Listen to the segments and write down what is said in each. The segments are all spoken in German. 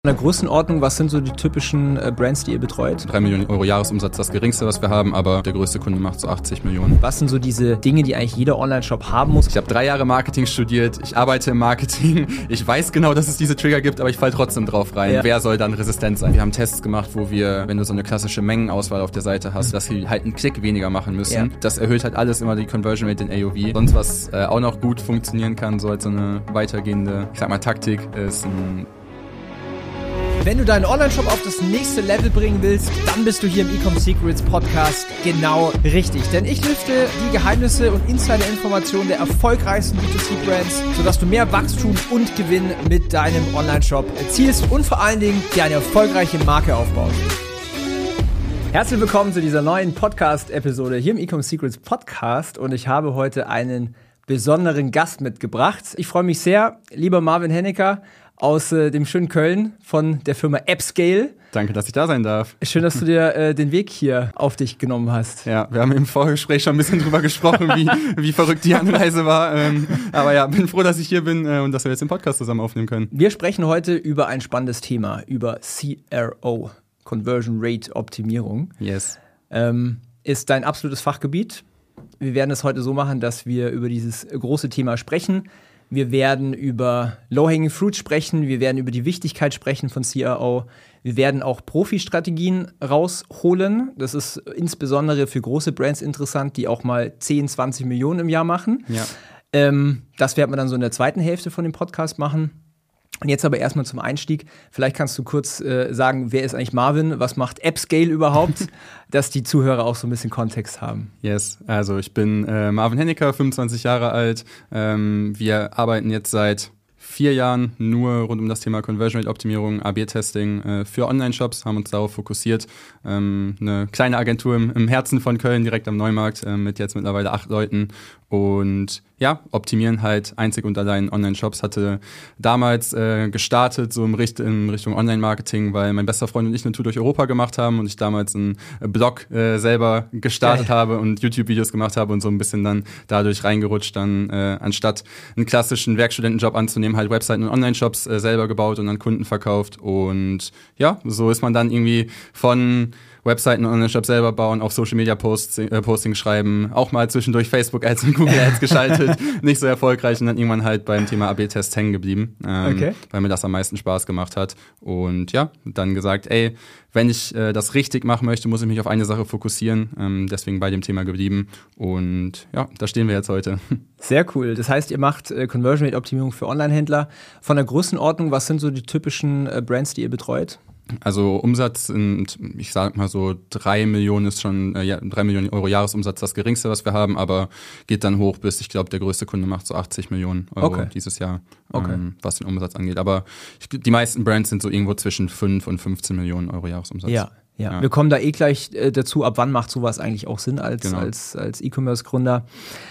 In der Größenordnung, was sind so die typischen Brands, die ihr betreut? 3 Millionen Euro Jahresumsatz, das geringste, was wir haben, aber der größte Kunde macht so 80 Millionen. Was sind so diese Dinge, die eigentlich jeder Online-Shop haben muss? Ich habe 3 Jahre Marketing studiert, ich arbeite im Marketing, ich weiß genau, dass es diese Trigger gibt, aber ich falle trotzdem drauf rein. Ja. Wer soll dann resistent sein? Wir haben Tests gemacht, wo wir, wenn du so eine klassische Mengenauswahl auf der Seite hast, dass sie halt einen Klick weniger machen müssen. Ja. Das erhöht halt alles immer die Conversion Rate in AOV. Sonst was auch noch gut funktionieren kann, so als so eine weitergehende, ich sag mal Taktik, ist ein... Wenn du deinen Online-Shop auf das nächste Level bringen willst, dann bist du hier im Ecom Secrets Podcast genau richtig. Denn ich lüfte die Geheimnisse und Insider-Informationen der erfolgreichsten B2C-Brands, sodass du mehr Wachstum und Gewinn mit deinem Online-Shop erzielst und vor allen Dingen dir eine erfolgreiche Marke aufbaust. Herzlich willkommen zu dieser neuen Podcast-Episode hier im Ecom Secrets Podcast und ich habe heute einen besonderen Gast mitgebracht. Ich freue mich sehr, lieber Marvin Henniker, aus dem schönen Köln von der Firma AppScale. Danke, dass ich da sein darf. Schön, dass du dir den Weg hier auf dich genommen hast. Ja, wir haben im Vorgespräch schon ein bisschen drüber gesprochen, wie verrückt die Anreise war. Aber ja, bin froh, dass ich hier bin und dass wir jetzt den Podcast zusammen aufnehmen können. Wir sprechen heute über ein spannendes Thema, über CRO, Conversion Rate Optimierung. Yes. Ist dein absolutes Fachgebiet. Wir werden es heute so machen, dass wir über dieses große Thema sprechen. Wir werden über Low-Hanging Fruit sprechen, wir werden über die Wichtigkeit sprechen von CRO. Wir werden auch Profi-Strategien rausholen. Das ist insbesondere für große Brands interessant, die auch mal 10, 20 Millionen im Jahr machen. Ja. Das werden wir dann so in der zweiten Hälfte von dem Podcast machen. Und jetzt aber erstmal zum Einstieg. Vielleicht kannst du kurz sagen, wer ist eigentlich Marvin? Was macht AppScale überhaupt? Dass die Zuhörer auch so ein bisschen Kontext haben. Yes, also ich bin Marvin Henniker, 25 Jahre alt. Wir arbeiten jetzt seit 4 Jahren nur rund um das Thema Conversion Rate Optimierung, AB-Testing für Online-Shops, haben uns darauf fokussiert. Eine kleine Agentur im Herzen von Köln, direkt am Neumarkt, mit jetzt mittlerweile 8 Leuten. Und ja, optimieren halt einzig und allein Online-Shops. Hatte damals gestartet, so in Richtung Online-Marketing, weil mein bester Freund und ich eine Tour durch Europa gemacht haben und ich damals einen Blog selber gestartet habe und YouTube-Videos gemacht habe und so ein bisschen dann dadurch reingerutscht, dann anstatt einen klassischen Werkstudentenjob anzunehmen, halt Webseiten und Online-Shops selber gebaut und an Kunden verkauft. Und ja, so ist man dann irgendwie von Webseiten und Online-Shops selber bauen, auf Social-Media-Postings schreiben, auch mal zwischendurch Facebook-Ads und Google-Ads geschaltet, nicht so erfolgreich und dann irgendwann halt beim Thema AB-Tests hängen geblieben, weil mir das am meisten Spaß gemacht hat. Und ja, dann gesagt, ey, wenn ich das richtig machen möchte, muss ich mich auf eine Sache fokussieren, deswegen bei dem Thema geblieben und ja, da stehen wir jetzt heute. Sehr cool. Das heißt, ihr macht Conversion Rate Optimierung für Online-Händler. Von der Größenordnung, was sind so die typischen Brands, die ihr betreut? Also Umsatz sind, ich sag mal so 3 Millionen ist schon, 3 Millionen Euro Jahresumsatz das geringste, was wir haben, aber geht dann hoch bis, ich glaube, der größte Kunde macht so 80 Millionen Euro dieses Jahr, was den Umsatz angeht. Aber die meisten Brands sind so irgendwo zwischen 5 und 15 Millionen Euro Jahresumsatz. Ja. Wir kommen da gleich dazu, ab wann macht sowas eigentlich auch Sinn als E-Commerce-Gründer.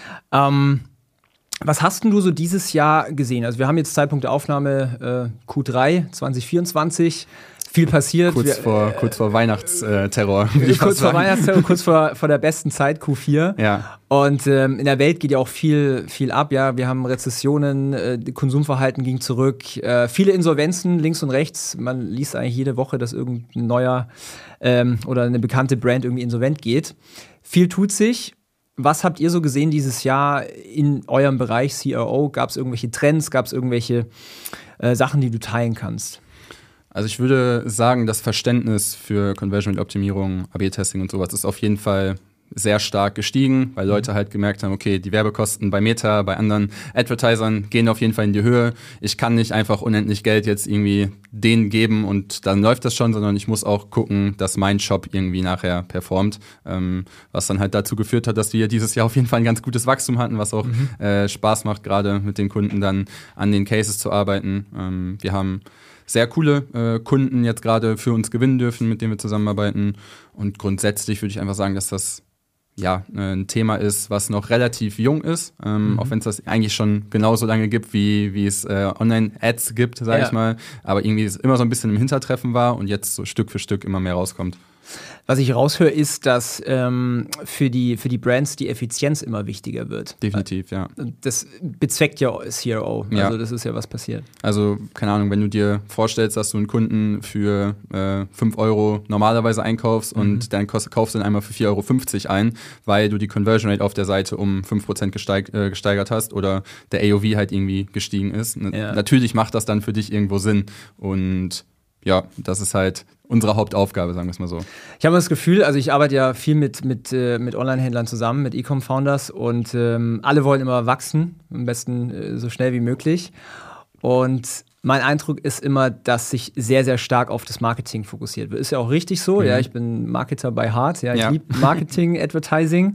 Was hast denn du so dieses Jahr gesehen? Also wir haben jetzt Zeitpunkt der Aufnahme Q3 2024. Viel passiert. Kurz vor Weihnachtsterror. Kurz vor Weihnachtsterror, kurz vor der besten Zeit, Q4. Ja. Und in der Welt geht ja auch viel ab. Ja, wir haben Rezessionen, Konsumverhalten ging zurück, viele Insolvenzen links und rechts. Man liest eigentlich jede Woche, dass irgendein neuer oder eine bekannte Brand irgendwie insolvent geht. Viel tut sich. Was habt ihr so gesehen dieses Jahr in eurem Bereich CRO? Gab es irgendwelche Trends? Gab es irgendwelche Sachen, die du teilen kannst? Also ich würde sagen, das Verständnis für Conversion Rate Optimierung, AB-Testing und sowas ist auf jeden Fall sehr stark gestiegen, weil Leute halt gemerkt haben, okay, die Werbekosten bei Meta, bei anderen Advertisern gehen auf jeden Fall in die Höhe. Ich kann nicht einfach unendlich Geld jetzt irgendwie denen geben und dann läuft das schon, sondern ich muss auch gucken, dass mein Shop irgendwie nachher performt, was dann halt dazu geführt hat, dass wir dieses Jahr auf jeden Fall ein ganz gutes Wachstum hatten, was auch Spaß macht, gerade mit den Kunden dann an den Cases zu arbeiten. Wir haben sehr coole Kunden jetzt gerade für uns gewinnen dürfen, mit denen wir zusammenarbeiten. Und grundsätzlich würde ich einfach sagen, dass das ein Thema ist, was noch relativ jung ist, auch wenn es das eigentlich schon genauso lange gibt, wie es Online-Ads gibt, sage ich mal. Aber irgendwie es immer so ein bisschen im Hintertreffen war und jetzt so Stück für Stück immer mehr rauskommt. Was ich raushöre, ist, dass für die Brands die Effizienz immer wichtiger wird. Definitiv, ja. Das bezweckt ja CRO. Ja. Also das ist ja was passiert. Also, keine Ahnung, wenn du dir vorstellst, dass du einen Kunden für 5 Euro normalerweise einkaufst und dann kaufst du ihn einmal für 4,50 Euro ein, weil du die Conversion Rate auf der Seite um 5% gesteigert hast oder der AOV halt irgendwie gestiegen ist. Ja. Natürlich macht das dann für dich irgendwo Sinn. Und ja, das ist halt unsere Hauptaufgabe, sagen wir es mal so. Ich habe das Gefühl, also ich arbeite ja viel mit Online-Händlern zusammen, mit E-Com-Founders und alle wollen immer wachsen, am besten so schnell wie möglich. Und mein Eindruck ist immer, dass sich sehr, sehr stark auf das Marketing fokussiert wird. Ist ja auch richtig so, ja, ich bin Marketer by heart, ja, ich liebe Marketing, Advertising.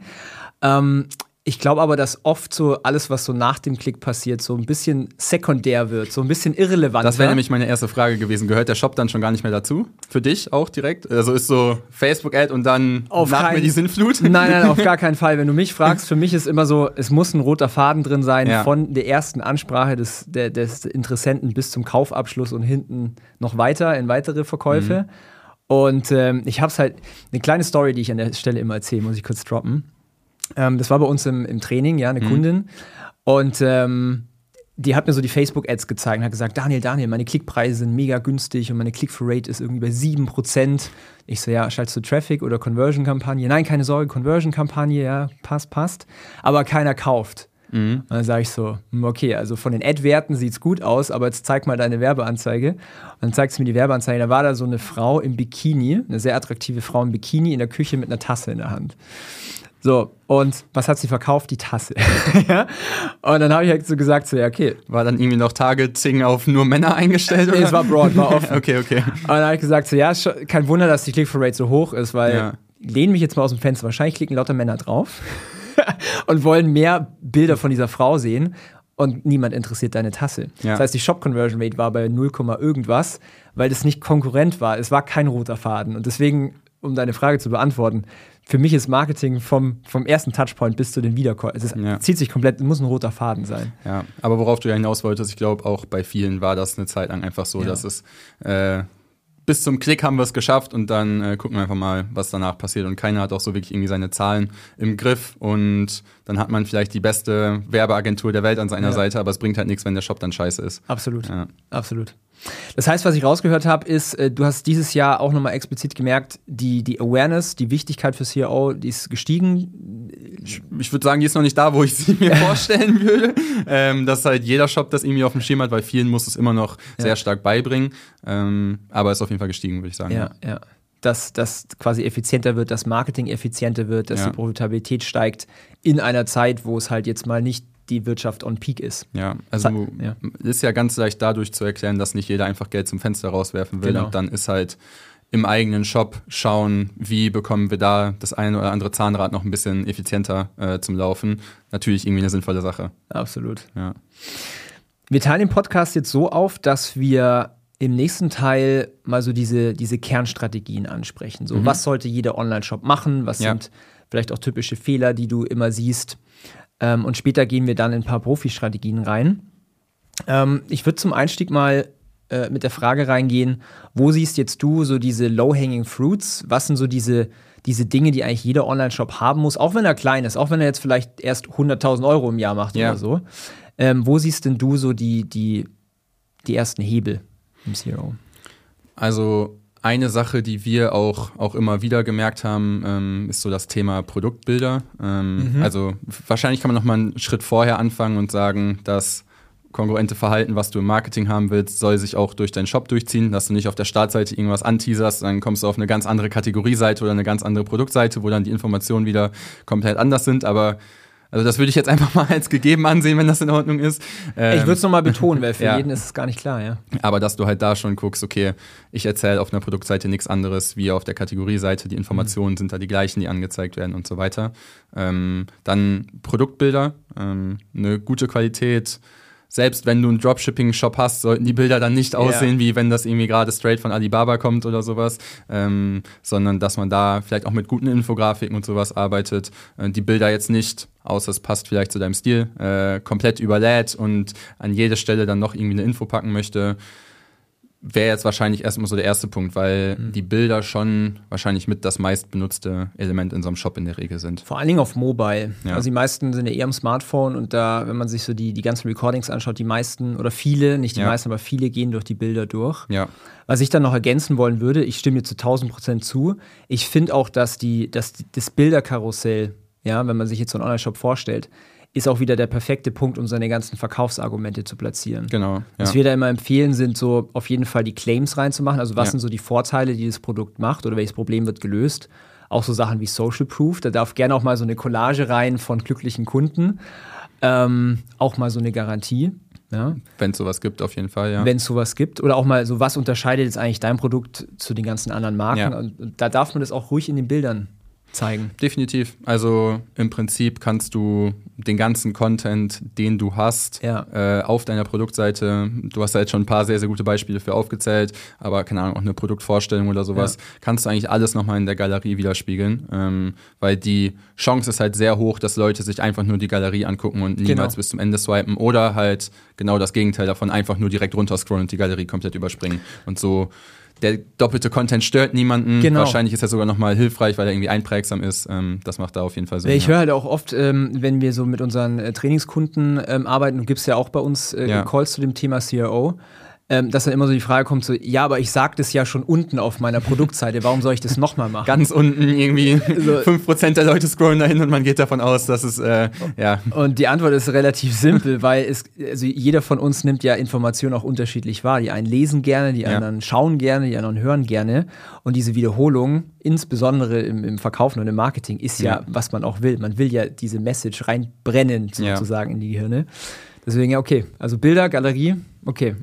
Ich glaube aber, dass oft so alles, was so nach dem Klick passiert, so ein bisschen sekundär wird, so ein bisschen irrelevant. Das wäre nämlich meine erste Frage gewesen. Gehört der Shop dann schon gar nicht mehr dazu? Für dich auch direkt? Also ist so Facebook-Ad und dann nach mir die Sinnflut? Nein, auf gar keinen Fall. Wenn du mich fragst, für mich ist immer so, es muss ein roter Faden drin sein von der ersten Ansprache des Interessenten bis zum Kaufabschluss und hinten noch weiter in weitere Verkäufe. Und ich habe es halt, eine kleine Story, die ich an der Stelle immer erzähle, muss ich kurz droppen. Das war bei uns im Training, ja, eine Kundin. Und die hat mir so die Facebook-Ads gezeigt und hat gesagt, Daniel, meine Klickpreise sind mega günstig und meine Click-Through-Rate ist irgendwie bei 7%. Ich so, ja, schaltest du Traffic oder Conversion-Kampagne? Nein, keine Sorge, Conversion-Kampagne, ja, passt. Aber keiner kauft. Und dann sage ich so, okay, also von den Ad-Werten sieht's gut aus, aber jetzt zeig mal deine Werbeanzeige. Und dann zeigst du mir die Werbeanzeige, da war da so eine Frau im Bikini, eine sehr attraktive Frau im Bikini in der Küche mit einer Tasse in der Hand. So, und was hat sie verkauft? Die Tasse. Ja? Und dann habe ich halt so gesagt, so, ja, okay. War dann irgendwie noch Targeting auf nur Männer eingestellt? Oder? Es war broad, war offen. Okay. Und dann habe ich gesagt, so, ja, kein Wunder, dass die Click-Through-Rate so hoch ist, weil lehne mich jetzt mal aus dem Fenster. Wahrscheinlich klicken lauter Männer drauf und wollen mehr Bilder von dieser Frau sehen. Und niemand interessiert deine Tasse. Ja. Das heißt, die Shop-Conversion-Rate war bei 0, irgendwas, weil das nicht konkurrent war. Es war kein roter Faden. Und deswegen, um deine Frage zu beantworten, für mich ist Marketing vom ersten Touchpoint bis zu den Wiederkäufen. Es zieht sich komplett, muss ein roter Faden sein. Ja, aber worauf du ja hinaus wolltest, ich glaube, auch bei vielen war das eine Zeit lang einfach so, dass es bis zum Klick haben wir es geschafft und dann gucken wir einfach mal, was danach passiert. Und keiner hat auch so wirklich irgendwie seine Zahlen im Griff und dann hat man vielleicht die beste Werbeagentur der Welt an seiner Seite, aber es bringt halt nichts, wenn der Shop dann scheiße ist. Absolut. Das heißt, was ich rausgehört habe, ist, du hast dieses Jahr auch nochmal explizit gemerkt, die Awareness, die Wichtigkeit für CRO, die ist gestiegen. Ich würde sagen, die ist noch nicht da, wo ich sie mir vorstellen würde. Dass halt jeder Shop das irgendwie auf dem Schirm hat, weil vielen muss es immer noch sehr stark beibringen. Aber ist auf jeden Fall gestiegen, würde ich sagen. Ja. Dass das quasi effizienter wird, dass Marketing effizienter wird, dass die Profitabilität steigt in einer Zeit, wo es halt jetzt mal nicht die Wirtschaft on peak ist. Ja, also ist ja ganz leicht dadurch zu erklären, dass nicht jeder einfach Geld zum Fenster rauswerfen will. Genau. Und dann ist halt im eigenen Shop schauen, wie bekommen wir da das eine oder andere Zahnrad noch ein bisschen effizienter zum Laufen. Natürlich irgendwie eine sinnvolle Sache. Absolut. Ja. Wir teilen den Podcast jetzt so auf, dass wir im nächsten Teil mal so diese Kernstrategien ansprechen. So, was sollte jeder Online-Shop machen? Was sind vielleicht auch typische Fehler, die du immer siehst? Und später gehen wir dann in ein paar Profi-Strategien rein. Ich würde zum Einstieg mal mit der Frage reingehen, wo siehst jetzt du so diese low-hanging fruits? Was sind so diese Dinge, die eigentlich jeder Online-Shop haben muss, auch wenn er klein ist, auch wenn er jetzt vielleicht erst 100.000 Euro im Jahr macht oder so. Wo siehst denn du so die ersten Hebel im CRO? Also eine Sache, die wir auch immer wieder gemerkt haben, ist so das Thema Produktbilder. Also wahrscheinlich kann man noch mal einen Schritt vorher anfangen und sagen, dass kongruente Verhalten, was du im Marketing haben willst, soll sich auch durch deinen Shop durchziehen, dass du nicht auf der Startseite irgendwas anteaserst, dann kommst du auf eine ganz andere Kategorieseite oder eine ganz andere Produktseite, wo dann die Informationen wieder komplett anders sind, aber also das würde ich jetzt einfach mal als gegeben ansehen, wenn das in Ordnung ist. Ich würde es nochmal betonen, weil für jeden ist es gar nicht klar, ja. Aber dass du halt da schon guckst, okay, ich erzähle auf einer Produktseite nichts anderes wie auf der Kategorieseite, die Informationen sind da die gleichen, die angezeigt werden und so weiter. Dann Produktbilder, eine gute Qualität. Selbst wenn du einen Dropshipping-Shop hast, sollten die Bilder dann nicht aussehen, wie wenn das irgendwie gerade straight von Alibaba kommt oder sowas, sondern dass man da vielleicht auch mit guten Infografiken und sowas arbeitet. Die Bilder jetzt nicht, außer es passt vielleicht zu deinem Stil, komplett überlädt und an jede Stelle dann noch irgendwie eine Info packen möchte. wäre jetzt wahrscheinlich erstmal so der erste Punkt, weil die Bilder schon wahrscheinlich mit das meistbenutzte Element in so einem Shop in der Regel sind. Vor allen Dingen auf Mobile. Ja. Also die meisten sind ja eher am Smartphone und da, wenn man sich so die ganzen Recordings anschaut, die meisten oder viele, nicht die meisten, aber viele gehen durch die Bilder durch. Ja. Was ich dann noch ergänzen wollen würde, ich stimme dir zu 1000% zu. Ich finde auch, dass das Bilderkarussell, ja, wenn man sich jetzt so einen Online-Shop vorstellt, ist auch wieder der perfekte Punkt, um seine ganzen Verkaufsargumente zu platzieren. Genau. Ja. Was wir da immer empfehlen, sind so auf jeden Fall die Claims reinzumachen. Also was sind so die Vorteile, die das Produkt macht oder welches Problem wird gelöst. Auch so Sachen wie Social Proof. Da darf gerne auch mal so eine Collage rein von glücklichen Kunden. Auch mal so eine Garantie. Ja. Wenn es sowas gibt, auf jeden Fall, ja. Wenn es sowas gibt. Oder auch mal so, was unterscheidet jetzt eigentlich dein Produkt zu den ganzen anderen Marken? Ja. Und da darf man das auch ruhig in den Bildern zeigen. Definitiv. Also im Prinzip kannst du den ganzen Content, den du hast, auf deiner Produktseite, du hast da jetzt schon ein paar sehr, sehr gute Beispiele für aufgezählt, aber keine Ahnung, auch eine Produktvorstellung oder sowas, kannst du eigentlich alles nochmal in der Galerie widerspiegeln, weil die Chance ist halt sehr hoch, dass Leute sich einfach nur die Galerie angucken und niemals bis zum Ende swipen oder halt genau das Gegenteil davon, einfach nur direkt runterscrollen und die Galerie komplett überspringen und so. Der doppelte Content stört niemanden. Genau. Wahrscheinlich ist er sogar nochmal hilfreich, weil er irgendwie einprägsam ist. Das macht da auf jeden Fall Sinn. Ich höre halt auch oft, wenn wir so mit unseren Trainingskunden arbeiten, du gibst ja auch bei uns Calls zu dem Thema CRO, dass dann immer so die Frage kommt, so, ja, aber ich sag das ja schon unten auf meiner Produktseite, warum soll ich das nochmal machen? Ganz unten irgendwie 5% der Leute scrollen dahin und man geht davon aus, dass es, ja. Und die Antwort ist relativ simpel, weil also jeder von uns nimmt ja Informationen auch unterschiedlich wahr. Die einen lesen gerne, die anderen schauen gerne, die anderen hören gerne. Und diese Wiederholung, insbesondere im Verkaufen und im Marketing, ist ja, was man auch will. Man will ja diese Message reinbrennen, sozusagen, in die Gehirne. Deswegen ja, okay. Also Bilder, Galerie, okay.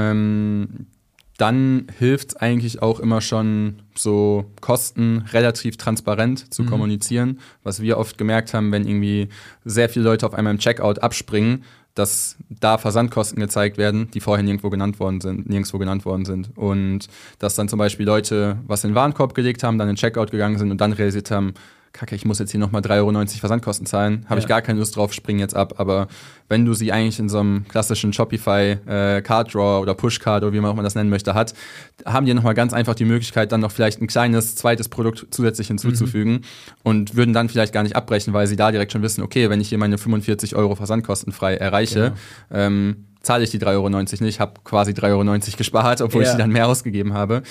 Dann hilft es eigentlich auch immer schon, so Kosten relativ transparent zu kommunizieren. Was wir oft gemerkt haben, wenn irgendwie sehr viele Leute auf einmal im Checkout abspringen, dass da Versandkosten gezeigt werden, die vorher nirgendwo genannt worden sind. Und dass dann zum Beispiel Leute was in den Warenkorb gelegt haben, dann in den Checkout gegangen sind und dann realisiert haben, Kacke, ich muss jetzt hier nochmal 3,90 € Versandkosten zahlen, habe ich gar keine Lust drauf, spring jetzt ab. Aber wenn du sie eigentlich in so einem klassischen Shopify Card Drawer oder Push Card oder wie man auch mal das nennen möchte hat, haben die nochmal ganz einfach die Möglichkeit, dann noch vielleicht ein kleines zweites Produkt zusätzlich hinzuzufügen und würden dann vielleicht gar nicht abbrechen, weil sie da direkt schon wissen, okay, wenn ich hier meine 45 € Versandkostenfrei erreiche, zahle ich die 3,90 € nicht, habe quasi 3,90 € gespart, obwohl ich die dann mehr ausgegeben habe.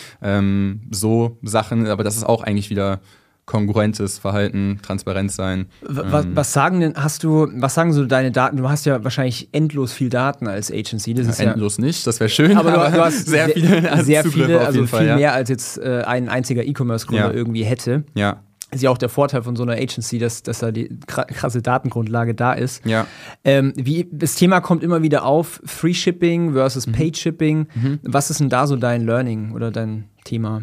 So Sachen, aber das ist auch eigentlich wieder kongruentes Verhalten, transparent sein. Was sagen so deine Daten? Du hast ja wahrscheinlich endlos viel Daten als Agency. Das ist endlos nicht, das wäre schön, aber du hast sehr viele, also Fall, viel mehr als jetzt ein einziger E-Commerce-Gründer irgendwie hätte. Ja. Das ist ja auch der Vorteil von so einer Agency, dass da die krasse Datengrundlage da ist. Ja. Das Thema kommt immer wieder auf, Free Shipping versus Paid Shipping. Was ist denn da so dein Learning oder dein Thema?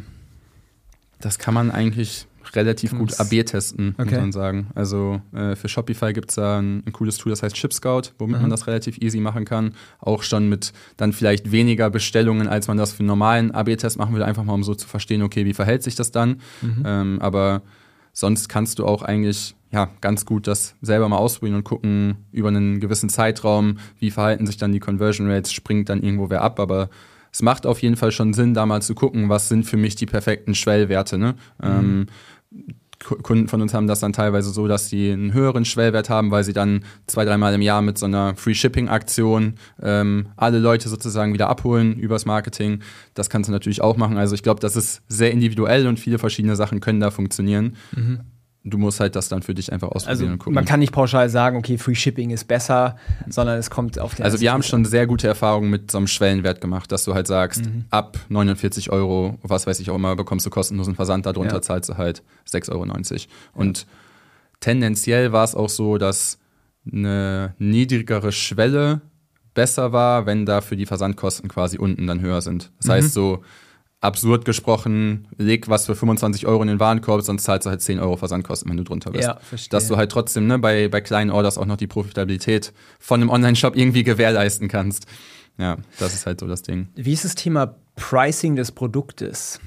Das kann man eigentlich relativ gut AB testen, muss man sagen. Also für Shopify gibt es da ein cooles Tool, das heißt ShipScout, womit man das relativ easy machen kann. Auch schon mit dann vielleicht weniger Bestellungen, als man das für einen normalen AB-Test machen will, einfach mal um so zu verstehen, okay, wie verhält sich das dann? Aber sonst kannst du auch eigentlich ganz gut das selber mal ausprobieren und gucken über einen gewissen Zeitraum, wie verhalten sich dann die Conversion Rates, springt dann irgendwo wer ab, aber es macht auf jeden Fall schon Sinn, da mal zu gucken, was sind für mich die perfekten Schwellwerte, ne? Kunden von uns haben das dann teilweise so, dass sie einen höheren Schwellwert haben, weil sie dann 2-3 Mal im Jahr mit so einer Free-Shipping-Aktion alle Leute sozusagen wieder abholen übers Marketing. Das kannst du natürlich auch machen. Also ich glaube, das ist sehr individuell und viele verschiedene Sachen können da funktionieren. Du musst halt das dann für dich einfach ausprobieren und gucken. Man kann nicht pauschal sagen, okay, Free Shipping ist besser, sondern es kommt auf den... Also wir haben schon sehr gute Erfahrungen mit so einem Schwellenwert gemacht, dass du halt sagst, ab 49 €, was weiß ich auch immer, bekommst du kostenlosen Versand, darunter zahlst du halt 6,90 €. Und tendenziell war es auch so, dass eine niedrigere Schwelle besser war, wenn dafür die Versandkosten quasi unten dann höher sind. Das heißt so, absurd gesprochen, leg was für 25 € in den Warenkorb, sonst zahlst du halt 10 € Versandkosten, wenn du drunter bist. Ja, verstehe. Dass du halt trotzdem bei kleinen Orders auch noch die Profitabilität von einem Online-Shop irgendwie gewährleisten kannst. Ja, das ist halt so das Ding. Wie ist das Thema Pricing des Produktes?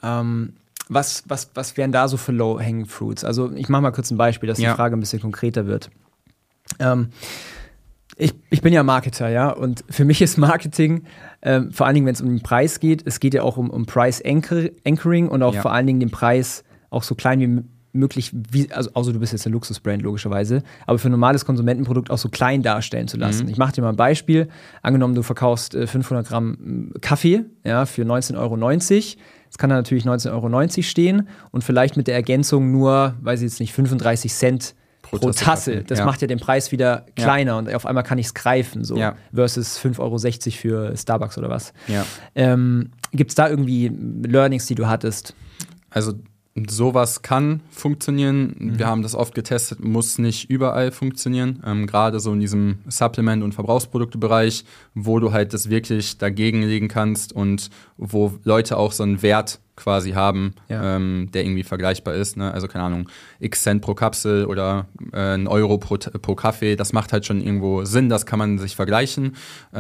Was wären da so für Low-Hanging Fruits? Also ich mache mal kurz ein Beispiel, dass die Frage ein bisschen konkreter wird. Ich bin ja Marketer, ja, und für mich ist Marketing, vor allen Dingen, wenn es um den Preis geht, es geht ja auch um Price Anchoring und auch vor allen Dingen den Preis auch so klein wie möglich, also außer du bist jetzt eine Luxusbrand logischerweise, aber für ein normales Konsumentenprodukt auch so klein darstellen zu lassen. Ich mache dir mal ein Beispiel. Angenommen, du verkaufst 500 Gramm Kaffee, ja, für 19,90 €. Jetzt kann da natürlich 19,90 € stehen und vielleicht mit der Ergänzung nur, weiß ich jetzt nicht, 35 Cent pro Tasse. Das macht ja den Preis wieder kleiner und auf einmal kann ich es greifen, so versus 5,60 € für Starbucks oder was. Ja. Gibt es da irgendwie Learnings, die du hattest? Also sowas kann funktionieren. Wir haben das oft getestet, muss nicht überall funktionieren. Gerade so in diesem Supplement- und Verbrauchsproduktebereich, wo du halt das wirklich dagegen legen kannst und wo Leute auch so einen Wert quasi haben, der irgendwie vergleichbar ist. Ne? Also keine Ahnung, x Cent pro Kapsel oder 1 € pro Kaffee. Das macht halt schon irgendwo Sinn, das kann man sich vergleichen.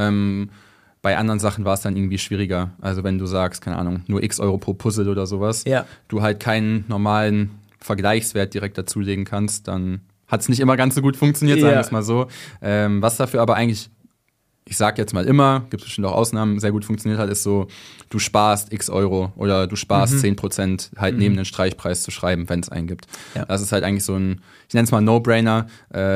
Bei anderen Sachen war es dann irgendwie schwieriger. Also wenn du sagst, keine Ahnung, nur x € pro Puzzle oder sowas, du halt keinen normalen Vergleichswert direkt dazulegen kannst, dann hat es nicht immer ganz so gut funktioniert, sagen wir es mal so. Was dafür aber eigentlich, ich sag jetzt mal immer, gibt es bestimmt auch Ausnahmen, sehr gut funktioniert hat, ist so, du sparst x € oder du sparst 10% halt neben den Streichpreis zu schreiben, wenn es einen gibt. Ja. Das ist halt eigentlich so ein, ich nenne es mal No-Brainer,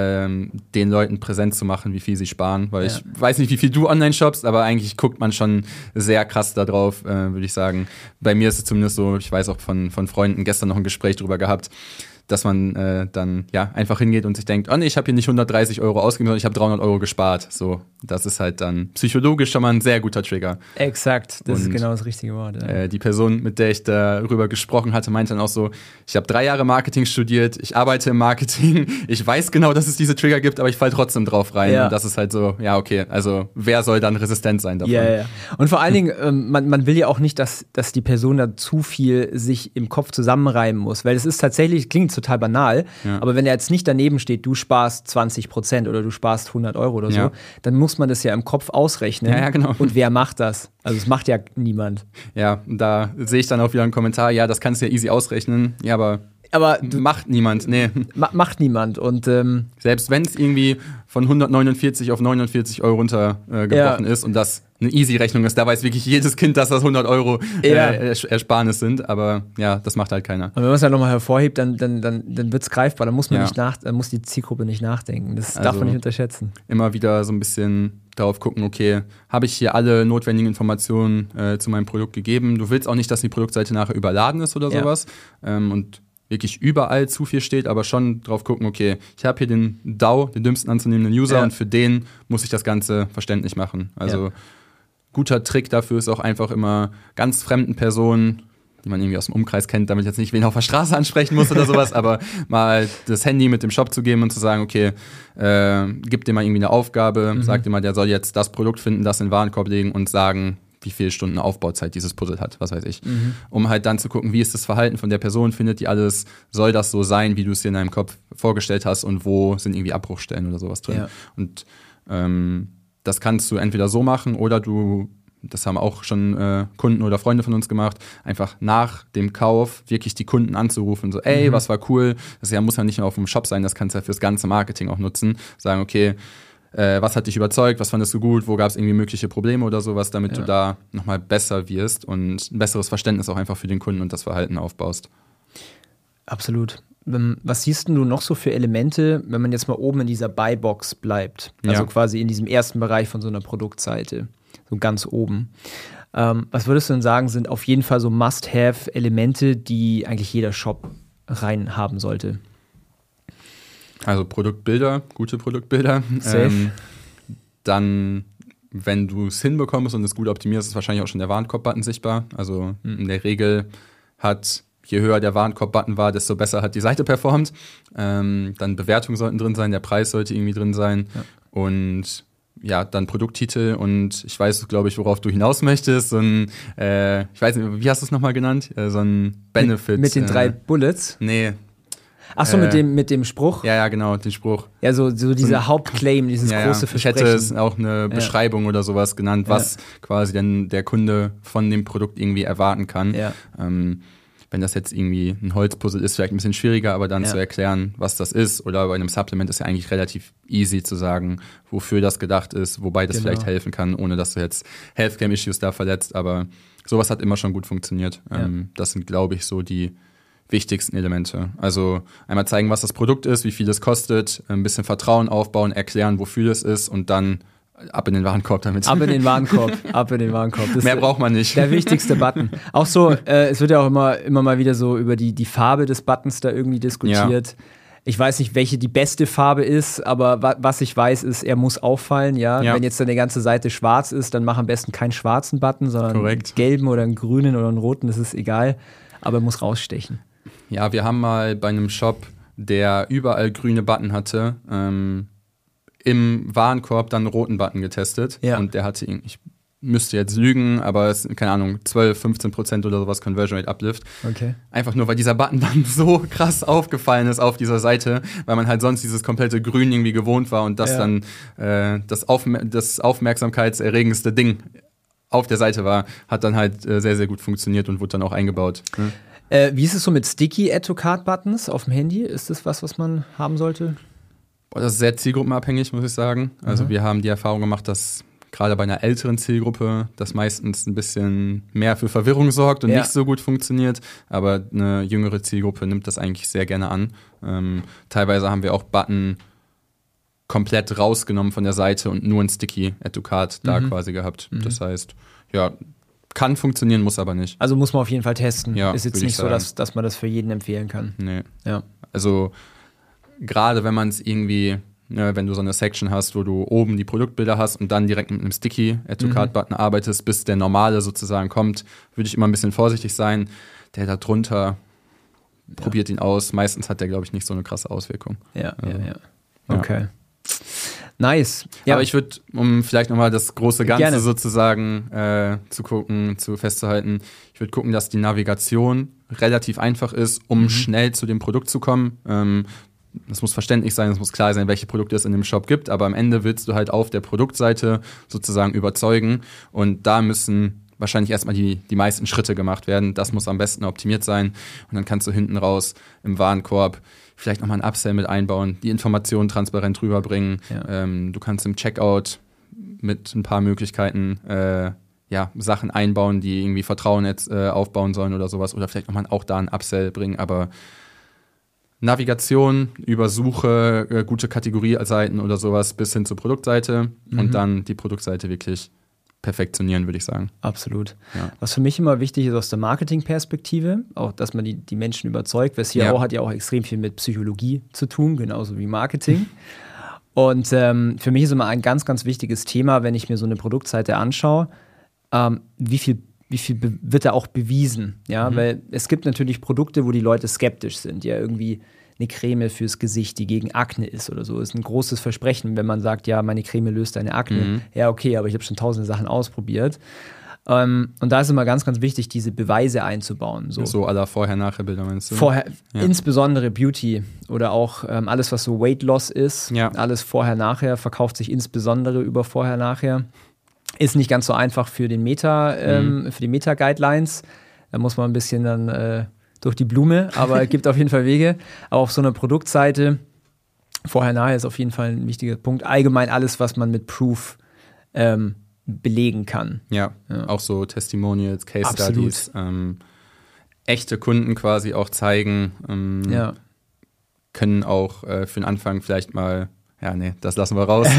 den Leuten präsent zu machen, wie viel sie sparen, weil ich weiß nicht, wie viel du online shoppst, aber eigentlich guckt man schon sehr krass da drauf, würde ich sagen. Bei mir ist es zumindest so, ich weiß auch von Freunden gestern noch ein Gespräch drüber gehabt, dass man dann einfach hingeht und sich denkt, oh nee, ich habe hier nicht 130 € ausgegeben, sondern ich habe 300 € gespart. So, das ist halt dann psychologisch schon mal ein sehr guter Trigger. Exakt, das ist genau das richtige Wort. Ja. Die Person, mit der ich darüber gesprochen hatte, meinte dann auch so, ich habe 3 Jahre Marketing studiert, ich arbeite im Marketing, ich weiß genau, dass es diese Trigger gibt, aber ich falle trotzdem drauf rein. Ja. Und das ist halt so, ja okay, also wer soll dann resistent sein davon? Ja. Und vor allen Dingen, man will ja auch nicht, dass die Person da zu viel sich im Kopf zusammenreimen muss, weil es ist tatsächlich, klingt total banal, aber wenn er jetzt nicht daneben steht, du sparst 20% oder du sparst 100 € oder so, dann muss man das ja im Kopf ausrechnen. Ja, genau. Und wer macht das? Also es macht ja niemand. Ja, da sehe ich dann auch wieder einen Kommentar, ja, das kannst du ja easy ausrechnen, ja, aber macht niemand, nee. Macht niemand und selbst wenn es irgendwie von 149 auf 49 € runtergebrochen ist und das eine Easy-Rechnung ist, da weiß wirklich jedes Kind, dass das 100 € Ersparnis sind, aber ja, das macht halt keiner. Und wenn man es halt nochmal hervorhebt, dann wird es greifbar, dann muss man dann muss die Zielgruppe nicht nachdenken, das darf man nicht unterschätzen. Immer wieder so ein bisschen darauf gucken, okay, habe ich hier alle notwendigen Informationen zu meinem Produkt gegeben? Du willst auch nicht, dass die Produktseite nachher überladen ist oder sowas und wirklich überall zu viel steht, aber schon drauf gucken, okay, ich habe hier den DAU, den dümmsten anzunehmenden User und für den muss ich das Ganze verständlich machen. Also guter Trick dafür ist auch einfach immer ganz fremden Personen, die man irgendwie aus dem Umkreis kennt, damit jetzt nicht wen auf der Straße ansprechen muss oder sowas, aber mal das Handy mit dem Shop zu geben und zu sagen, okay, gib dir mal irgendwie eine Aufgabe, sag dir mal, der soll jetzt das Produkt finden, das in den Warenkorb legen und sagen, wie viele Stunden Aufbauzeit dieses Puzzle hat, was weiß ich. Um halt dann zu gucken, wie ist das Verhalten von der Person, findet die alles, soll das so sein, wie du es dir in deinem Kopf vorgestellt hast und wo sind irgendwie Abbruchstellen oder sowas drin. Ja. Und das kannst du entweder so machen oder das haben auch schon Kunden oder Freunde von uns gemacht, einfach nach dem Kauf wirklich die Kunden anzurufen, so ey, was war cool, das muss ja nicht nur auf dem Shop sein, das kannst du ja fürs ganze Marketing auch nutzen, sagen, okay, was hat dich überzeugt, was fandest du gut, wo gab es irgendwie mögliche Probleme oder sowas, damit du da nochmal besser wirst und ein besseres Verständnis auch einfach für den Kunden und das Verhalten aufbaust. Absolut. Was siehst du noch so für Elemente, wenn man jetzt mal oben in dieser Buy-Box bleibt, also quasi in diesem ersten Bereich von so einer Produktseite, so ganz oben. Was würdest du denn sagen, sind auf jeden Fall so Must-Have-Elemente, die eigentlich jeder Shop rein haben sollte? Also Produktbilder, gute Produktbilder. Dann, wenn du es hinbekommst und es gut optimierst, ist wahrscheinlich auch schon der Warenkorb-Button sichtbar. Also in der Regel je höher der Warenkorb-Button war, desto besser hat die Seite performt. Dann Bewertungen sollten drin sein, der Preis sollte irgendwie drin sein. Ja. Und dann Produkttitel und ich weiß, glaube ich, worauf du hinaus möchtest. So ein, ich weiß nicht, wie hast du es nochmal genannt? So ein Benefit. Mit den 3 Bullets? Nee. Achso, mit dem Spruch? Ja, genau, den Spruch. Ja, so dieser Hauptclaim, dieses große Versprechen. Ich hätte es auch eine Beschreibung oder sowas genannt, was quasi denn der Kunde von dem Produkt irgendwie erwarten kann. Ja. wenn das jetzt irgendwie ein Holzpuzzle ist, vielleicht ein bisschen schwieriger, aber dann zu erklären, was das ist. Oder bei einem Supplement ist ja eigentlich relativ easy zu sagen, wofür das gedacht ist, wobei das vielleicht helfen kann, ohne dass du jetzt Healthcare-Issues da verletzt. Aber sowas hat immer schon gut funktioniert. Das sind, glaube ich, so die wichtigsten Elemente. Also einmal zeigen, was das Produkt ist, wie viel es kostet, ein bisschen Vertrauen aufbauen, erklären, wofür es ist und dann ab in den Warenkorb damit. Ab in den Warenkorb. Das mehr braucht man nicht. Der wichtigste Button. Auch so, es wird ja auch immer mal wieder so über die Farbe des Buttons da irgendwie diskutiert. Ja. Ich weiß nicht, welche die beste Farbe ist, aber was ich weiß, ist, er muss auffallen. Ja? Wenn jetzt dann die ganze Seite schwarz ist, dann mach am besten keinen schwarzen Button, sondern einen gelben oder einen grünen oder einen roten, das ist egal. Aber er muss rausstechen. Ja, wir haben mal bei einem Shop, der überall grüne Button hatte, im Warenkorb dann einen roten Button getestet. Ja. Und der hatte, ich müsste jetzt lügen, aber es ist, keine Ahnung, 12-15% oder sowas Conversion Rate Uplift. Okay. Einfach nur, weil dieser Button dann so krass aufgefallen ist auf dieser Seite, weil man halt sonst dieses komplette Grün irgendwie gewohnt war und das dann das aufmerksamkeitserregendste Ding auf der Seite war, hat dann halt sehr, sehr gut funktioniert und wurde dann auch eingebaut. Wie ist es so mit Sticky Add-to-Cart-Buttons auf dem Handy? Ist das was man haben sollte? Das ist sehr zielgruppenabhängig, muss ich sagen. Also wir haben die Erfahrung gemacht, dass gerade bei einer älteren Zielgruppe das meistens ein bisschen mehr für Verwirrung sorgt und nicht so gut funktioniert. Aber eine jüngere Zielgruppe nimmt das eigentlich sehr gerne an. Teilweise haben wir auch Button komplett rausgenommen von der Seite und nur ein Sticky Add-to-Cart da quasi gehabt. Das heißt, kann funktionieren, muss aber nicht. Also muss man auf jeden Fall testen. Ja, ist jetzt nicht so, dass man das für jeden empfehlen kann. Nee. Ja. Also gerade wenn man es irgendwie, wenn du so eine Section hast, wo du oben die Produktbilder hast und dann direkt mit einem Sticky Add-to-Cart-Button arbeitest, bis der normale sozusagen kommt, würde ich immer ein bisschen vorsichtig sein. Der da drunter probiert ihn aus. Meistens hat der, glaube ich, nicht so eine krasse Auswirkung. Ja. Okay. Nice. Ja. Aber ich würde, um vielleicht nochmal das große Ganze sozusagen festzuhalten, ich würde gucken, dass die Navigation relativ einfach ist, um schnell zu dem Produkt zu kommen. Das muss verständlich sein, es muss klar sein, welche Produkte es in dem Shop gibt, aber am Ende willst du halt auf der Produktseite sozusagen überzeugen und da müssen wahrscheinlich erstmal die meisten Schritte gemacht werden. Das muss am besten optimiert sein und dann kannst du hinten raus im Warenkorb vielleicht nochmal einen Upsell mit einbauen, die Informationen transparent rüberbringen. Ja. Du kannst im Checkout mit ein paar Möglichkeiten Sachen einbauen, die irgendwie Vertrauen jetzt aufbauen sollen oder sowas oder vielleicht nochmal auch da einen Upsell bringen, aber Navigation über Suche, gute Kategorieseiten oder sowas bis hin zur Produktseite und dann die Produktseite wirklich perfektionieren, würde ich sagen. Absolut. Ja. Was für mich immer wichtig ist aus der Marketingperspektive, auch dass man die Menschen überzeugt, weil CRO hat ja auch extrem viel mit Psychologie zu tun, genauso wie Marketing. Und für mich ist immer ein ganz, ganz wichtiges Thema, wenn ich mir so eine Produktseite anschaue, wie viel wird da auch bewiesen, ja, weil es gibt natürlich Produkte, wo die Leute skeptisch sind, ja, irgendwie eine Creme fürs Gesicht, die gegen Akne ist oder so, ist ein großes Versprechen, wenn man sagt, ja, meine Creme löst deine Akne, ja, okay, aber ich habe schon tausende Sachen ausprobiert und da ist immer ganz, ganz wichtig, diese Beweise einzubauen. So à la Vorher-Nachher-Bilder meinst du? Insbesondere Beauty oder auch alles, was so Weight Loss ist, alles Vorher-Nachher, verkauft sich insbesondere über Vorher-Nachher. Ist nicht ganz so einfach für den für die Meta-Guidelines. Da muss man ein bisschen dann durch die Blume, aber es gibt auf jeden Fall Wege. Aber auf so einer Produktseite, vorher-nachher ist auf jeden Fall ein wichtiger Punkt. Allgemein alles, was man mit Proof belegen kann. Ja, auch so Testimonials, Case Studies, echte Kunden quasi auch zeigen, können auch für den Anfang vielleicht mal das lassen wir raus.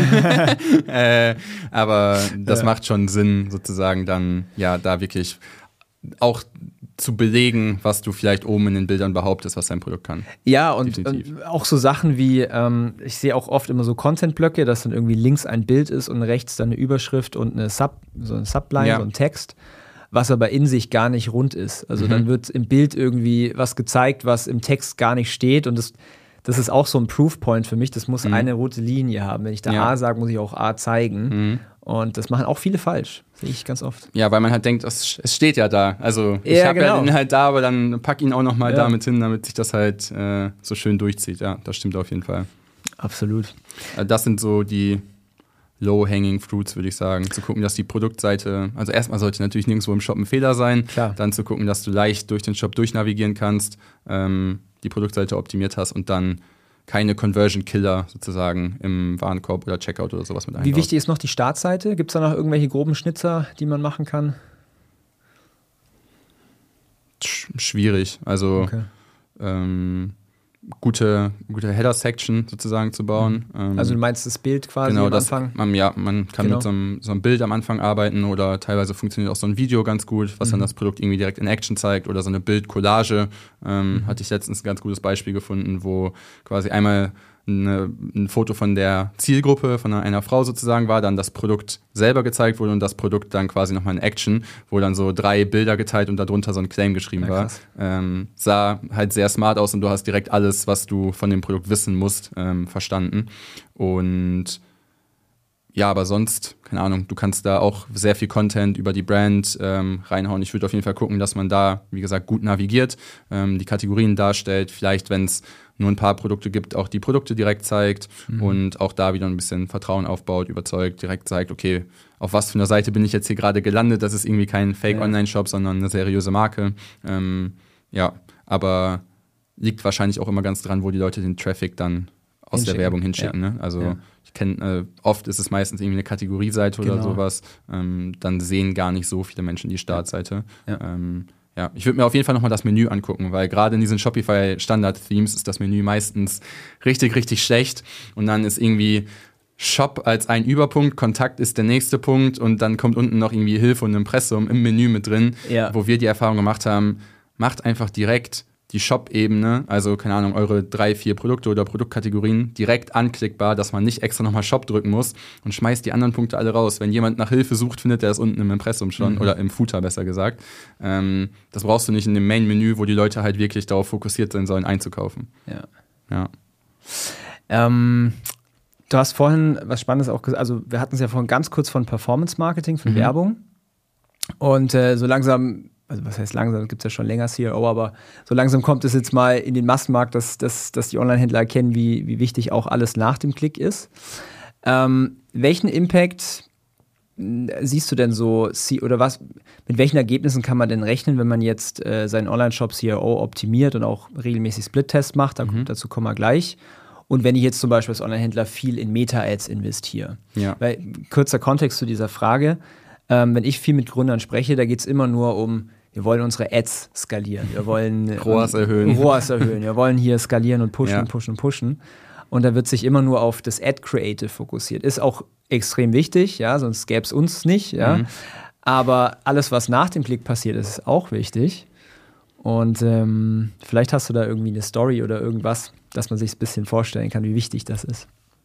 Aber das macht schon Sinn, sozusagen dann, da wirklich auch zu belegen, was du vielleicht oben in den Bildern behauptest, was dein Produkt kann. Ja, und auch so Sachen wie, ich sehe auch oft immer so Content-Blöcke, dass dann irgendwie links ein Bild ist und rechts dann eine Überschrift und eine Subline, so ein Text, was aber in sich gar nicht rund ist. Also dann wird im Bild irgendwie was gezeigt, was im Text gar nicht steht und das ist auch so ein Proof-Point für mich. Das muss eine rote Linie haben. Wenn ich da A sage, muss ich auch A zeigen. Und das machen auch viele falsch. Sehe ich ganz oft. Ja, weil man halt denkt, es steht ja da. Also ich habe ja den halt da, aber dann pack ihn auch noch mal damit hin, damit sich das halt so schön durchzieht. Ja, das stimmt auf jeden Fall. Absolut. Das sind so die Low-Hanging Fruits, würde ich sagen. Zu gucken, dass die Produktseite, also erstmal sollte natürlich nirgendwo im Shop ein Fehler sein. Klar. Dann zu gucken, dass du leicht durch den Shop durchnavigieren kannst, die Produktseite optimiert hast und dann keine Conversion-Killer sozusagen im Warenkorb oder Checkout oder sowas mit einbaut. Wie wichtig ist noch die Startseite? Gibt es da noch irgendwelche groben Schnitzer, die man machen kann? Schwierig. Also gute Header-Section sozusagen zu bauen. Also du meinst das Bild quasi genau, am Anfang? Man kann mit so einem Bild am Anfang arbeiten oder teilweise funktioniert auch so ein Video ganz gut, was dann das Produkt irgendwie direkt in Action zeigt oder so eine Bildcollage. Hatte ich letztens ein ganz gutes Beispiel gefunden, wo quasi einmal ein Foto von der Zielgruppe, von einer Frau sozusagen war, dann das Produkt selber gezeigt wurde und das Produkt dann quasi nochmal in Action, wo dann so 3 Bilder geteilt und darunter so ein Claim geschrieben war. Sah halt sehr smart aus und du hast direkt alles, was du von dem Produkt wissen musst, verstanden. Und ja, aber sonst, keine Ahnung, du kannst da auch sehr viel Content über die Brand reinhauen. Ich würde auf jeden Fall gucken, dass man da, wie gesagt, gut navigiert, die Kategorien darstellt, vielleicht, wenn es nur ein paar Produkte gibt, auch die Produkte direkt zeigt und auch da wieder ein bisschen Vertrauen aufbaut, überzeugt, direkt zeigt, okay, auf was für einer Seite bin ich jetzt hier gerade gelandet, das ist irgendwie kein Fake-Online-Shop, sondern eine seriöse Marke. Aber liegt wahrscheinlich auch immer ganz dran, wo die Leute den Traffic dann aus der Werbung hinschicken. Ne? Also ich kenne, oft ist es meistens irgendwie eine Kategorieseite oder sowas, dann sehen gar nicht so viele Menschen die Startseite. Ich würde mir auf jeden Fall nochmal das Menü angucken, weil gerade in diesen Shopify-Standard-Themes ist das Menü meistens richtig, richtig schlecht und dann ist irgendwie Shop als ein Überpunkt, Kontakt ist der nächste Punkt und dann kommt unten noch irgendwie Hilfe und Impressum im Menü mit drin, wo wir die Erfahrung gemacht haben, macht einfach direkt die Shop-Ebene, also keine Ahnung, eure 3, 4 Produkte oder Produktkategorien direkt anklickbar, dass man nicht extra nochmal Shop drücken muss und schmeißt die anderen Punkte alle raus. Wenn jemand nach Hilfe sucht, findet er es unten im Impressum schon oder im Footer besser gesagt. Das brauchst du nicht in dem Main-Menü, wo die Leute halt wirklich darauf fokussiert sein sollen, einzukaufen. Ja. Du hast vorhin was Spannendes auch gesagt, also wir hatten es ja vorhin ganz kurz von Performance-Marketing, von Werbung und so langsam, also was heißt langsam, gibt es ja schon länger CRO, aber so langsam kommt es jetzt mal in den Massenmarkt, dass die Online-Händler erkennen, wie wichtig auch alles nach dem Klick ist. Welchen Impact siehst du denn so, oder was, mit welchen Ergebnissen kann man denn rechnen, wenn man jetzt seinen Online-Shop CRO optimiert und auch regelmäßig Split-Tests macht, dazu kommen wir gleich. Und wenn ich jetzt zum Beispiel als Online-Händler viel in Meta-Ads investiere. Weil, kurzer Kontext zu dieser Frage, wenn ich viel mit Gründern spreche, da geht es immer nur um, wir wollen unsere Ads skalieren, wir wollen ROAS erhöhen, wir wollen hier skalieren und pushen. Und da wird sich immer nur auf das Ad-Creative fokussiert. Ist auch extrem wichtig, ja, sonst gäbe es uns nicht, ja. Aber alles, was nach dem Klick passiert, ist auch wichtig. Und vielleicht hast du da irgendwie eine Story oder irgendwas, dass man sich ein bisschen vorstellen kann, wie wichtig das ist.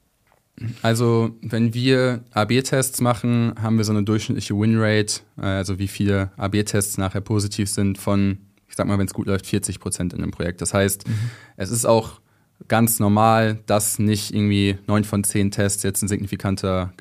Also, wenn wir AB-Tests machen, haben wir so eine durchschnittliche Winrate, also wie viele AB-Tests nachher positiv sind von, ich sag mal, wenn es gut läuft, 40% in einem Projekt. Das heißt, es ist auch ganz normal, dass nicht irgendwie 9 von 10 Tests jetzt ein signifikanter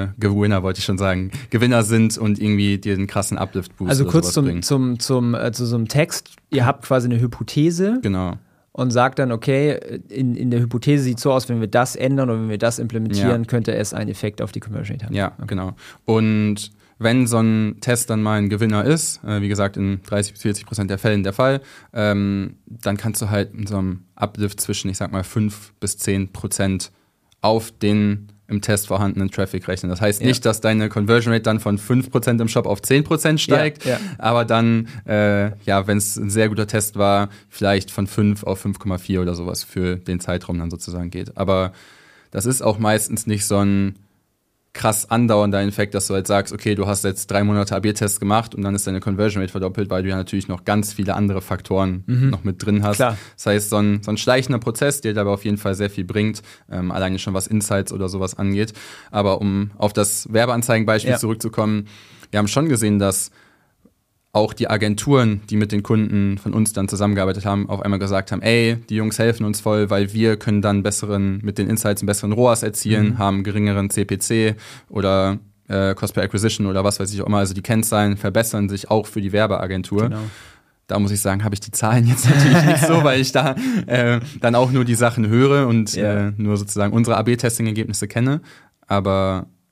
Gewinner sind und irgendwie dir einen krassen Uplift-Boost also kurz zu so einem Text, ihr habt quasi eine Hypothese. Genau. Und sagt dann, okay, in der Hypothese sieht es so aus, wenn wir das ändern oder wenn wir das implementieren, könnte es einen Effekt auf die Conversion Rate haben. Ja, genau. Und wenn so ein Test dann mal ein Gewinner ist, wie gesagt, in 30-40% der Fällen der Fall, dann kannst du halt in so einem Uplift zwischen, ich sag mal, 5-10% auf den im Test vorhandenen Traffic rechnen. Das heißt nicht, dass deine Conversion Rate dann von 5% im Shop auf 10% steigt, aber dann, wenn es ein sehr guter Test war, vielleicht von 5 auf 5,4 oder sowas für den Zeitraum dann sozusagen geht. Aber das ist auch meistens nicht so ein krass andauernder Effekt, dass du halt sagst, okay, du hast jetzt 3 Monate AB-Tests gemacht und dann ist deine Conversion Rate verdoppelt, weil du ja natürlich noch ganz viele andere Faktoren noch mit drin hast. Klar. Das heißt, so ein schleichender Prozess, der dabei auf jeden Fall sehr viel bringt, alleine schon was Insights oder sowas angeht. Aber um auf das Werbeanzeigenbeispiel zurückzukommen, wir haben schon gesehen, dass auch die Agenturen, die mit den Kunden von uns dann zusammengearbeitet haben, auf einmal gesagt haben, ey, die Jungs helfen uns voll, weil wir können dann mit den Insights einen besseren ROAS erzielen, haben geringeren CPC oder Cost per Acquisition oder was weiß ich auch immer. Also die Kennzahlen verbessern sich auch für die Werbeagentur. Genau. Da muss ich sagen, habe ich die Zahlen jetzt natürlich nicht so, weil ich da dann auch nur die Sachen höre und nur sozusagen unsere AB-Testing-Ergebnisse kenne. Aber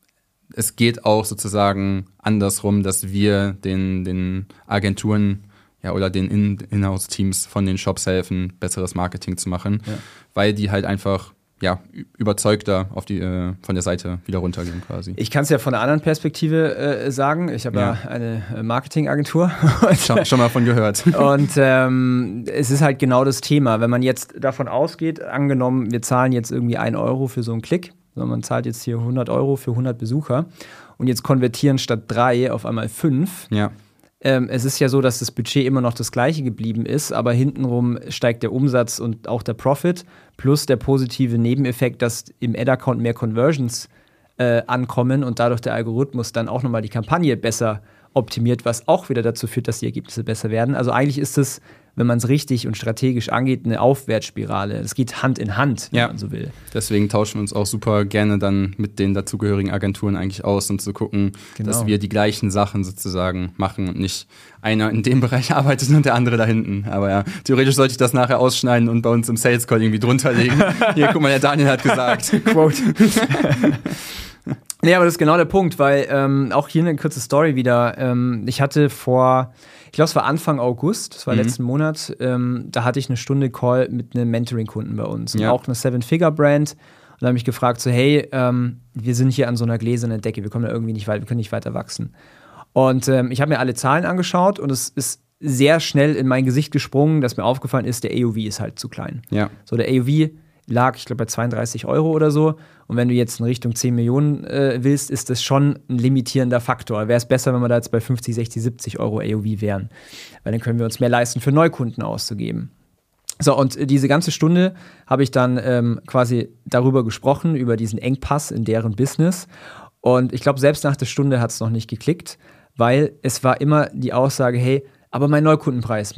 es geht auch sozusagen andersrum, dass wir den Agenturen oder den Inhouse-Teams von den Shops helfen, besseres Marketing zu machen, weil die halt einfach überzeugter von der Seite wieder runtergehen quasi. Ich kann es ja von einer anderen Perspektive sagen. Ich habe ja eine Marketingagentur. Schon mal von gehört. Und es ist halt genau das Thema. Wenn man jetzt davon ausgeht, angenommen, wir zahlen jetzt irgendwie 1 Euro für so einen Klick, sondern man zahlt jetzt hier 100 Euro für 100 Besucher und jetzt konvertieren statt 3 auf einmal 5. Ja. Es ist ja so, dass das Budget immer noch das gleiche geblieben ist, aber hintenrum steigt der Umsatz und auch der Profit plus der positive Nebeneffekt, dass im Ad-Account mehr Conversions ankommen und dadurch der Algorithmus dann auch nochmal die Kampagne besser optimiert, was auch wieder dazu führt, dass die Ergebnisse besser werden. Also eigentlich ist es, wenn man es richtig und strategisch angeht, eine Aufwärtsspirale. Es geht Hand in Hand, wenn man so will. Deswegen tauschen wir uns auch super gerne dann mit den dazugehörigen Agenturen eigentlich aus, um zu gucken, dass wir die gleichen Sachen sozusagen machen und nicht einer in dem Bereich arbeitet und der andere da hinten. Aber theoretisch sollte ich das nachher ausschneiden und bei uns im Sales Call irgendwie drunter legen. Hier, guck mal, der Daniel hat gesagt. Quote. Nee, aber das ist genau der Punkt, weil auch hier eine kurze Story wieder. Ich hatte ich glaube, es war Anfang August, das war letzten Monat, da hatte ich eine Stunde Call mit einem Mentoring-Kunden bei uns. Und auch eine 7-Figure-Brand. Und da habe ich gefragt, so, hey, wir sind hier an so einer gläsernen Decke, wir kommen da irgendwie nicht weiter, wir können nicht weiter wachsen. Und ich habe mir alle Zahlen angeschaut und es ist sehr schnell in mein Gesicht gesprungen, dass mir aufgefallen ist, der AOV ist halt zu klein. Ja. So, der AOV lag, ich glaube, bei 32 Euro oder so. Und wenn du jetzt in Richtung 10 Millionen willst, ist das schon ein limitierender Faktor. Wäre es besser, wenn wir da jetzt bei 50, 60, 70 Euro AOV wären. Weil dann können wir uns mehr leisten, für Neukunden auszugeben. So, und diese ganze Stunde habe ich dann quasi darüber gesprochen, über diesen Engpass in deren Business. Und ich glaube, selbst nach der Stunde hat es noch nicht geklickt, weil es war immer die Aussage, hey, aber mein Neukundenpreis,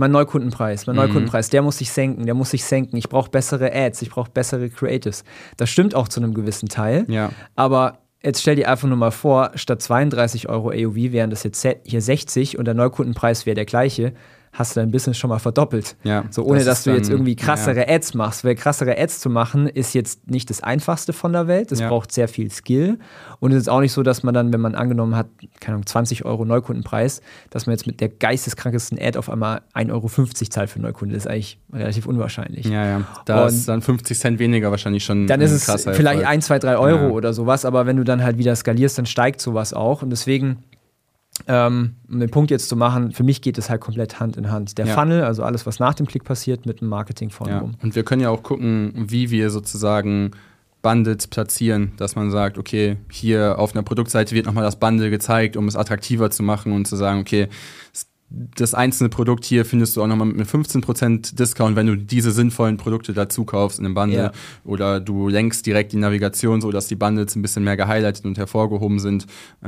der muss sich senken, ich brauche bessere Ads, ich brauche bessere Creatives. Das stimmt auch zu einem gewissen Teil, aber jetzt stell dir einfach nur mal vor, statt 32 Euro AOV wären das jetzt hier 60 und der Neukundenpreis wäre der gleiche, hast du dein Business schon mal verdoppelt. Ja, so ohne, dass du jetzt irgendwie krassere Ads machst. Weil krassere Ads zu machen, ist jetzt nicht das Einfachste von der Welt. Das braucht sehr viel Skill. Und es ist auch nicht so, dass man dann, wenn man angenommen hat, keine Ahnung, 20 Euro Neukundenpreis, dass man jetzt mit der geisteskrankesten Ad auf einmal 1,50 Euro zahlt für Neukunden. Das ist eigentlich relativ unwahrscheinlich. Da ist dann 50 Cent weniger wahrscheinlich schon. Dann ist es vielleicht 1, 2, 3 Euro oder sowas. Aber wenn du dann halt wieder skalierst, dann steigt sowas auch. Und deswegen um den Punkt jetzt zu machen, für mich geht es halt komplett Hand in Hand. Der Funnel, also alles, was nach dem Klick passiert, mit dem Marketing vorne rum. Und wir können ja auch gucken, wie wir sozusagen Bundles platzieren, dass man sagt, okay, hier auf einer Produktseite wird nochmal das Bundle gezeigt, um es attraktiver zu machen und zu sagen, okay, das einzelne Produkt hier findest du auch nochmal mit einem 15% Discount, wenn du diese sinnvollen Produkte dazu kaufst in einem Bundle. Oder du lenkst direkt die Navigation so, dass die Bundles ein bisschen mehr gehighlightet und hervorgehoben sind.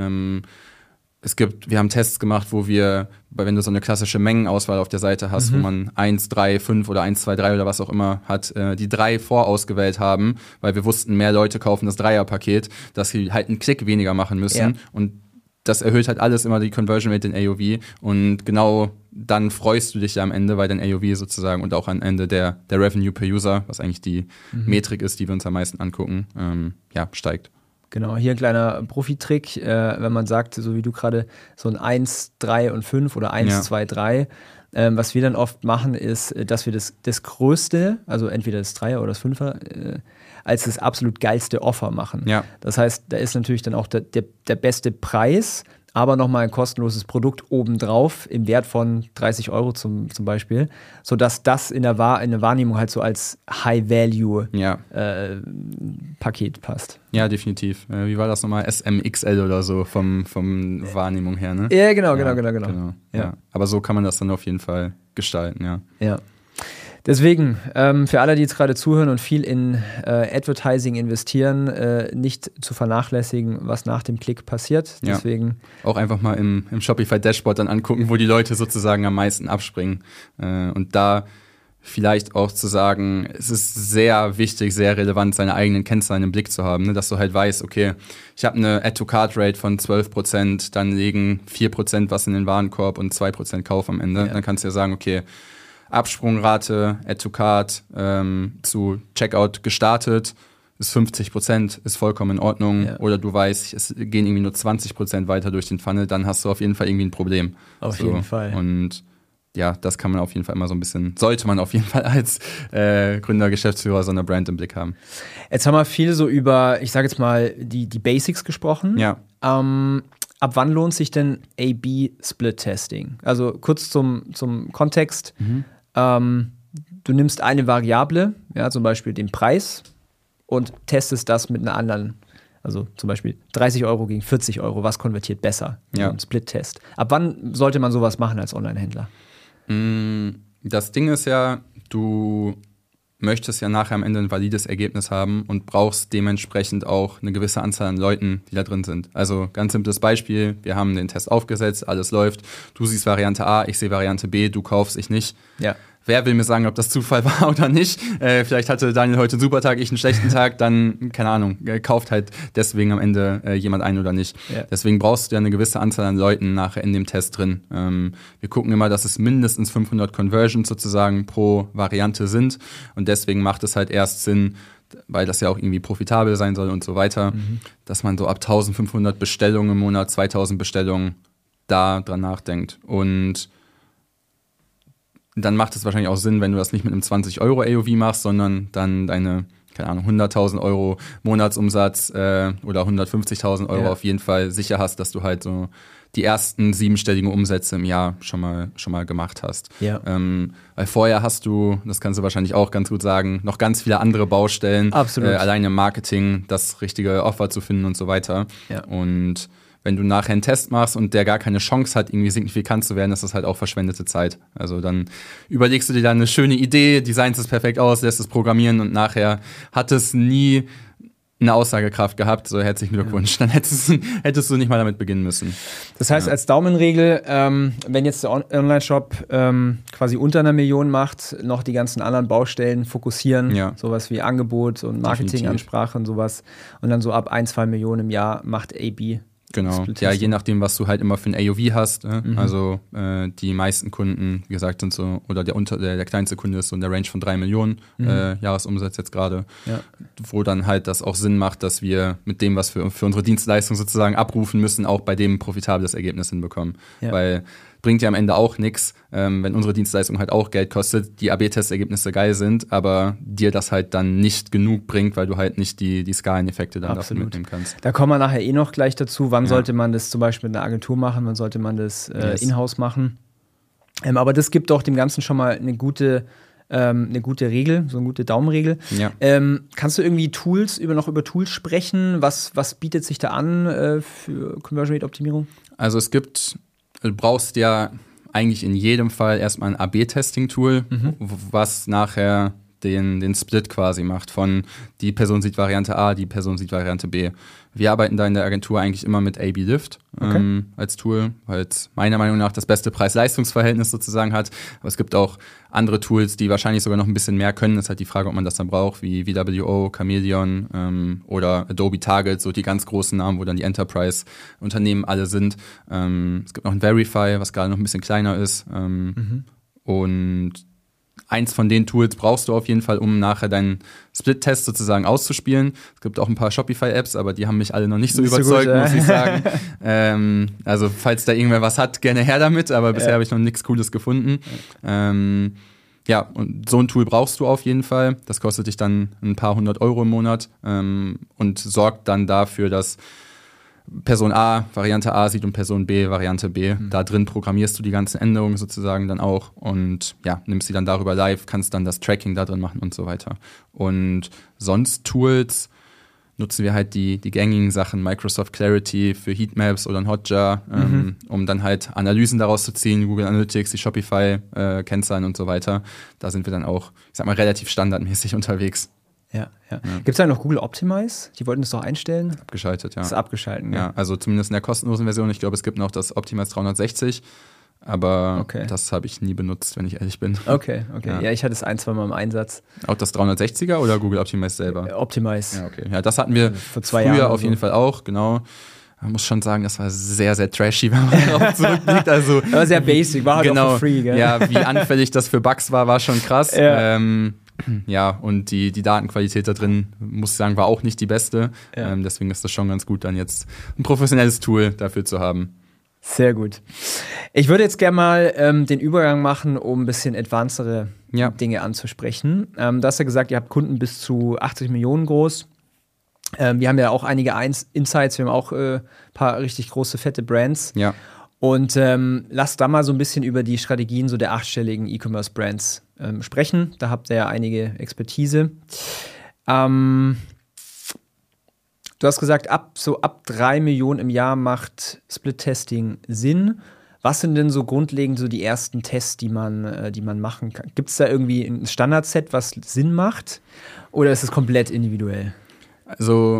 Wir haben Tests gemacht, wo wenn du so eine klassische Mengenauswahl auf der Seite hast, wo man 1, 3, 5 oder 1, 2, 3 oder was auch immer hat, die 3 vorausgewählt haben, weil wir wussten, mehr Leute kaufen das Dreier-Paket, dass sie halt einen Klick weniger machen müssen. Und das erhöht halt alles immer die Conversion Rate, den AOV. Und genau dann freust du dich ja am Ende, weil dein AOV sozusagen und auch am Ende der Revenue per User, was eigentlich die Metrik ist, die wir uns am meisten angucken, steigt. Genau, hier ein kleiner Profi-Trick, wenn man sagt, so wie du gerade, so ein 1, 3 und 5 oder 1, 2, 3. Was wir dann oft machen, ist, dass wir das Größte, also entweder das 3er oder das 5er, als das absolut geilste Offer machen. Ja. Das heißt, da ist natürlich dann auch der beste Preis, aber nochmal ein kostenloses Produkt obendrauf im Wert von 30 Euro zum Beispiel, sodass das in der Wahrnehmung halt so als High-Value-Paket passt. Ja, definitiv. Wie war das nochmal? SMXL oder so vom Wahrnehmung her, ne? Ja, genau. Ja. Aber so kann man das dann auf jeden Fall gestalten, Ja. Deswegen, für alle, die jetzt gerade zuhören und viel in Advertising investieren, nicht zu vernachlässigen, was nach dem Klick passiert. Deswegen auch einfach mal im Shopify-Dashboard dann angucken, wo die Leute sozusagen am meisten abspringen. Und da vielleicht auch zu sagen, es ist sehr wichtig, sehr relevant, seine eigenen Kennzahlen im Blick zu haben, ne? Dass du halt weißt, okay, ich habe eine Add-to-Cart-Rate von 12%, dann legen 4% was in den Warenkorb und 2% Kauf am Ende. Dann kannst du ja sagen, okay, Absprungrate, Add to Cart, zu Checkout gestartet, ist 50%, ist vollkommen in Ordnung. Ja. Oder du weißt, es gehen irgendwie nur 20% weiter durch den Funnel, dann hast du auf jeden Fall irgendwie ein Problem. Auf jeden Fall. Und ja, das kann man auf jeden Fall immer so ein bisschen, sollte man auf jeden Fall als Gründer, Geschäftsführer so einer Brand im Blick haben. Jetzt haben wir viel so über, ich sage jetzt mal, die Basics gesprochen. Ja. Ab wann lohnt sich denn A/B-Split-Testing? Also kurz zum Kontext. Du nimmst eine Variable, ja, zum Beispiel den Preis, und testest das mit einer anderen. Also zum Beispiel 30 Euro gegen 40 Euro, was konvertiert besser? Ja. Ein Split-Test. Ab wann sollte man sowas machen als Online-Händler? Das Ding ist ja, du möchtest ja nachher am Ende ein valides Ergebnis haben und brauchst dementsprechend auch eine gewisse Anzahl an Leuten, die da drin sind. Also ganz simples Beispiel, wir haben den Test aufgesetzt, alles läuft, du siehst Variante A, ich sehe Variante B, du kaufst, ich nicht. Ja. Wer will mir sagen, ob das Zufall war oder nicht? Vielleicht hatte Daniel heute einen super Tag, ich einen schlechten Tag, dann, keine Ahnung, kauft halt deswegen am Ende jemand ein oder nicht. Ja. Deswegen brauchst du ja eine gewisse Anzahl an Leuten nachher in dem Test drin. Wir gucken immer, dass es mindestens 500 Conversions sozusagen pro Variante sind, und deswegen macht es halt erst Sinn, weil das ja auch irgendwie profitabel sein soll und so weiter, dass man so ab 1500 Bestellungen im Monat, 2000 Bestellungen da dran nachdenkt. Und dann macht es wahrscheinlich auch Sinn, wenn du das nicht mit einem 20 Euro AOV machst, sondern dann deine, keine Ahnung, 100.000 Euro Monatsumsatz oder 150.000 Euro auf jeden Fall sicher hast, dass du halt so die ersten 7-stelligen Umsätze im Jahr schon mal gemacht hast. Ja. Weil vorher hast du, das kannst du wahrscheinlich auch ganz gut sagen, noch ganz viele andere Baustellen. Absolut. Alleine im Marketing, das richtige Offer zu finden und so weiter. Ja. Und wenn du nachher einen Test machst und der gar keine Chance hat, irgendwie signifikant zu werden, ist das halt auch verschwendete Zeit. Also dann überlegst du dir dann eine schöne Idee, designst es perfekt aus, lässt es programmieren, und nachher hat es nie eine Aussagekraft gehabt. So, herzlichen Glückwunsch. Dann hättest du nicht mal damit beginnen müssen. Das heißt, als Daumenregel, wenn jetzt der Online-Shop quasi unter 1 Million macht, noch die ganzen anderen Baustellen fokussieren, sowas wie Angebot und Marketingansprache und sowas, und dann so ab 1-2 Millionen im Jahr macht A/B. Genau, ja, je nachdem, was du halt immer für ein AOV hast. Also die meisten Kunden, wie gesagt, sind so, oder der kleinste Kunde ist so in der Range von 3 Millionen Jahresumsatz jetzt gerade, wo dann halt das auch Sinn macht, dass wir mit dem, was wir für unsere Dienstleistung sozusagen abrufen müssen, auch bei dem profitables Ergebnis hinbekommen. Ja. Weil bringt ja am Ende auch nichts, wenn unsere Dienstleistung halt auch Geld kostet, die AB-Testergebnisse geil sind, aber dir das halt dann nicht genug bringt, weil du halt nicht die Skaleneffekte dann dafür mitnehmen kannst. Da kommen wir nachher noch gleich dazu, wann sollte man das zum Beispiel mit einer Agentur machen, wann sollte man das in-house machen. Aber das gibt doch dem Ganzen schon mal eine gute Regel, so eine gute Daumenregel. Ja. Kannst du irgendwie über Tools sprechen? Was bietet sich da an für Conversion Rate Optimierung? Also du brauchst ja eigentlich in jedem Fall erstmal ein AB-Testing-Tool, was nachher den Split quasi macht von die Person sieht Variante A, die Person sieht Variante B. Wir arbeiten da in der Agentur eigentlich immer mit AB-Lift als Tool, weil es meiner Meinung nach das beste Preis-Leistungs-Verhältnis sozusagen hat. Aber es gibt auch andere Tools, die wahrscheinlich sogar noch ein bisschen mehr können. Das ist halt die Frage, ob man das dann braucht, wie VWO, Chameleon oder Adobe Target, so die ganz großen Namen, wo dann die Enterprise-Unternehmen alle sind. Es gibt noch ein Verify, was gerade noch ein bisschen kleiner ist. Und eins von den Tools brauchst du auf jeden Fall, um nachher deinen Split-Test sozusagen auszuspielen. Es gibt auch ein paar Shopify-Apps, aber die haben mich alle noch nicht so überzeugt, muss ich sagen. Also falls da irgendwer was hat, gerne her damit, aber bisher habe ich noch nichts Cooles gefunden. Ja, und so ein Tool brauchst du auf jeden Fall. Das kostet dich dann ein paar 100 Euro im Monat und sorgt dann dafür, dass Person A Variante A sieht und Person B Variante B. Da drin programmierst du die ganzen Änderungen sozusagen dann auch und nimmst sie dann darüber live, kannst dann das Tracking da drin machen und so weiter. Und sonst Tools nutzen wir halt die gängigen Sachen, Microsoft Clarity für Heatmaps oder ein Hotjar, um dann halt Analysen daraus zu ziehen, Google Analytics, die Shopify-Kennzahlen und so weiter. Da sind wir dann auch, ich sag mal, relativ standardmäßig unterwegs. Ja. Gibt es da noch Google Optimize? Die wollten das doch einstellen? Abgeschaltet, ja. Das ist abgeschalten, ja. Also zumindest in der kostenlosen Version. Ich glaube, es gibt noch das Optimize 360, aber das habe ich nie benutzt, wenn ich ehrlich bin. Okay. Ja, ich hatte es 1-2 Mal im Einsatz. Auch das 360er oder Google Optimize selber? Optimize. Ja, okay. Ja, das hatten wir vor 2 Jahren früher auf jeden Fall auch, genau. Man muss schon sagen, das war sehr, sehr trashy, wenn man darauf zurückblickt. Also, aber sehr basic, war halt auch for free, gell? Ja, wie anfällig das für Bugs war schon krass. Ja. Ja, und die Datenqualität da drin, muss ich sagen, war auch nicht die beste. Ja. Deswegen ist das schon ganz gut, dann jetzt ein professionelles Tool dafür zu haben. Sehr gut. Ich würde jetzt gerne mal den Übergang machen, um ein bisschen advancedere Dinge anzusprechen. Du hast ja gesagt, ihr habt Kunden bis zu 80 Millionen groß. Wir haben ja auch einige Insights, wir haben auch ein paar richtig große, fette Brands. Ja. Und lasst da mal so ein bisschen über die Strategien so der 8-stelligen E-Commerce-Brands sprechen. Da habt ihr ja einige Expertise. Du hast gesagt, ab 3 Millionen im Jahr macht Split-Testing Sinn. Was sind denn so grundlegend so die ersten Tests, die man machen kann? Gibt es da irgendwie ein Standardset, was Sinn macht? Oder ist es komplett individuell? Also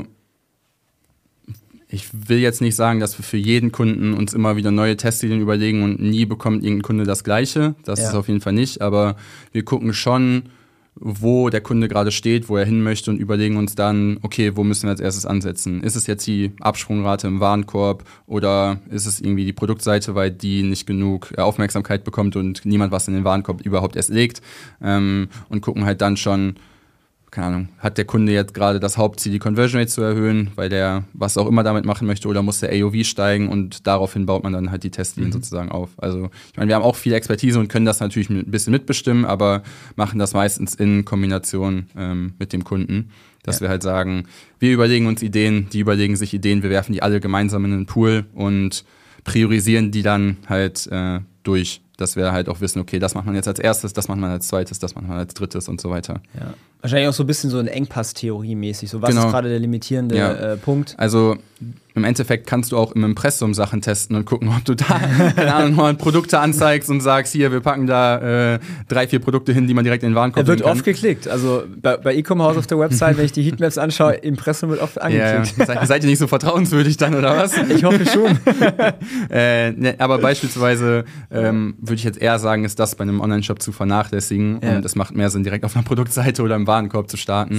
ich will jetzt nicht sagen, dass wir für jeden Kunden uns immer wieder neue Testideen überlegen und nie bekommt irgendein Kunde das Gleiche. Das ist auf jeden Fall nicht. Aber wir gucken schon, wo der Kunde gerade steht, wo er hin möchte und überlegen uns dann, okay, wo müssen wir als erstes ansetzen? Ist es jetzt die Absprungrate im Warenkorb oder ist es irgendwie die Produktseite, weil die nicht genug Aufmerksamkeit bekommt und niemand was in den Warenkorb überhaupt erst legt? Und gucken halt dann schon, keine Ahnung, hat der Kunde jetzt gerade das Hauptziel, die Conversion Rate zu erhöhen, weil der was auch immer damit machen möchte, oder muss der AOV steigen und daraufhin baut man dann halt die Testlinien sozusagen auf. Also ich meine, wir haben auch viel Expertise und können das natürlich ein bisschen mitbestimmen, aber machen das meistens in Kombination mit dem Kunden, dass wir halt sagen, wir überlegen uns Ideen, die überlegen sich Ideen, wir werfen die alle gemeinsam in einen Pool und priorisieren die dann halt durch. Dass wir halt auch wissen, okay, das macht man jetzt als erstes, das macht man als zweites, das macht man als drittes und so weiter. Ja. Wahrscheinlich auch so ein bisschen so eine Engpass-Theorie mäßig. So, was ist gerade der limitierende Punkt? Also im Endeffekt kannst du auch im Impressum Sachen testen und gucken, ob du da, keine Ahnung, mal Produkte anzeigst und sagst, hier, wir packen da 3-4 Produkte hin, die man direkt in den Warenkorb legen kann. Wird oft geklickt. Also bei E-Commerce auf der Website, wenn ich die Heatmaps anschaue, Impressum wird oft angeklickt. Ja. Seid ihr nicht so vertrauenswürdig dann, oder was? Ich hoffe schon. Aber beispielsweise würde ich jetzt eher sagen, ist das bei einem Online-Shop zu vernachlässigen und es macht mehr Sinn, direkt auf einer Produktseite oder im Warenkorb zu starten.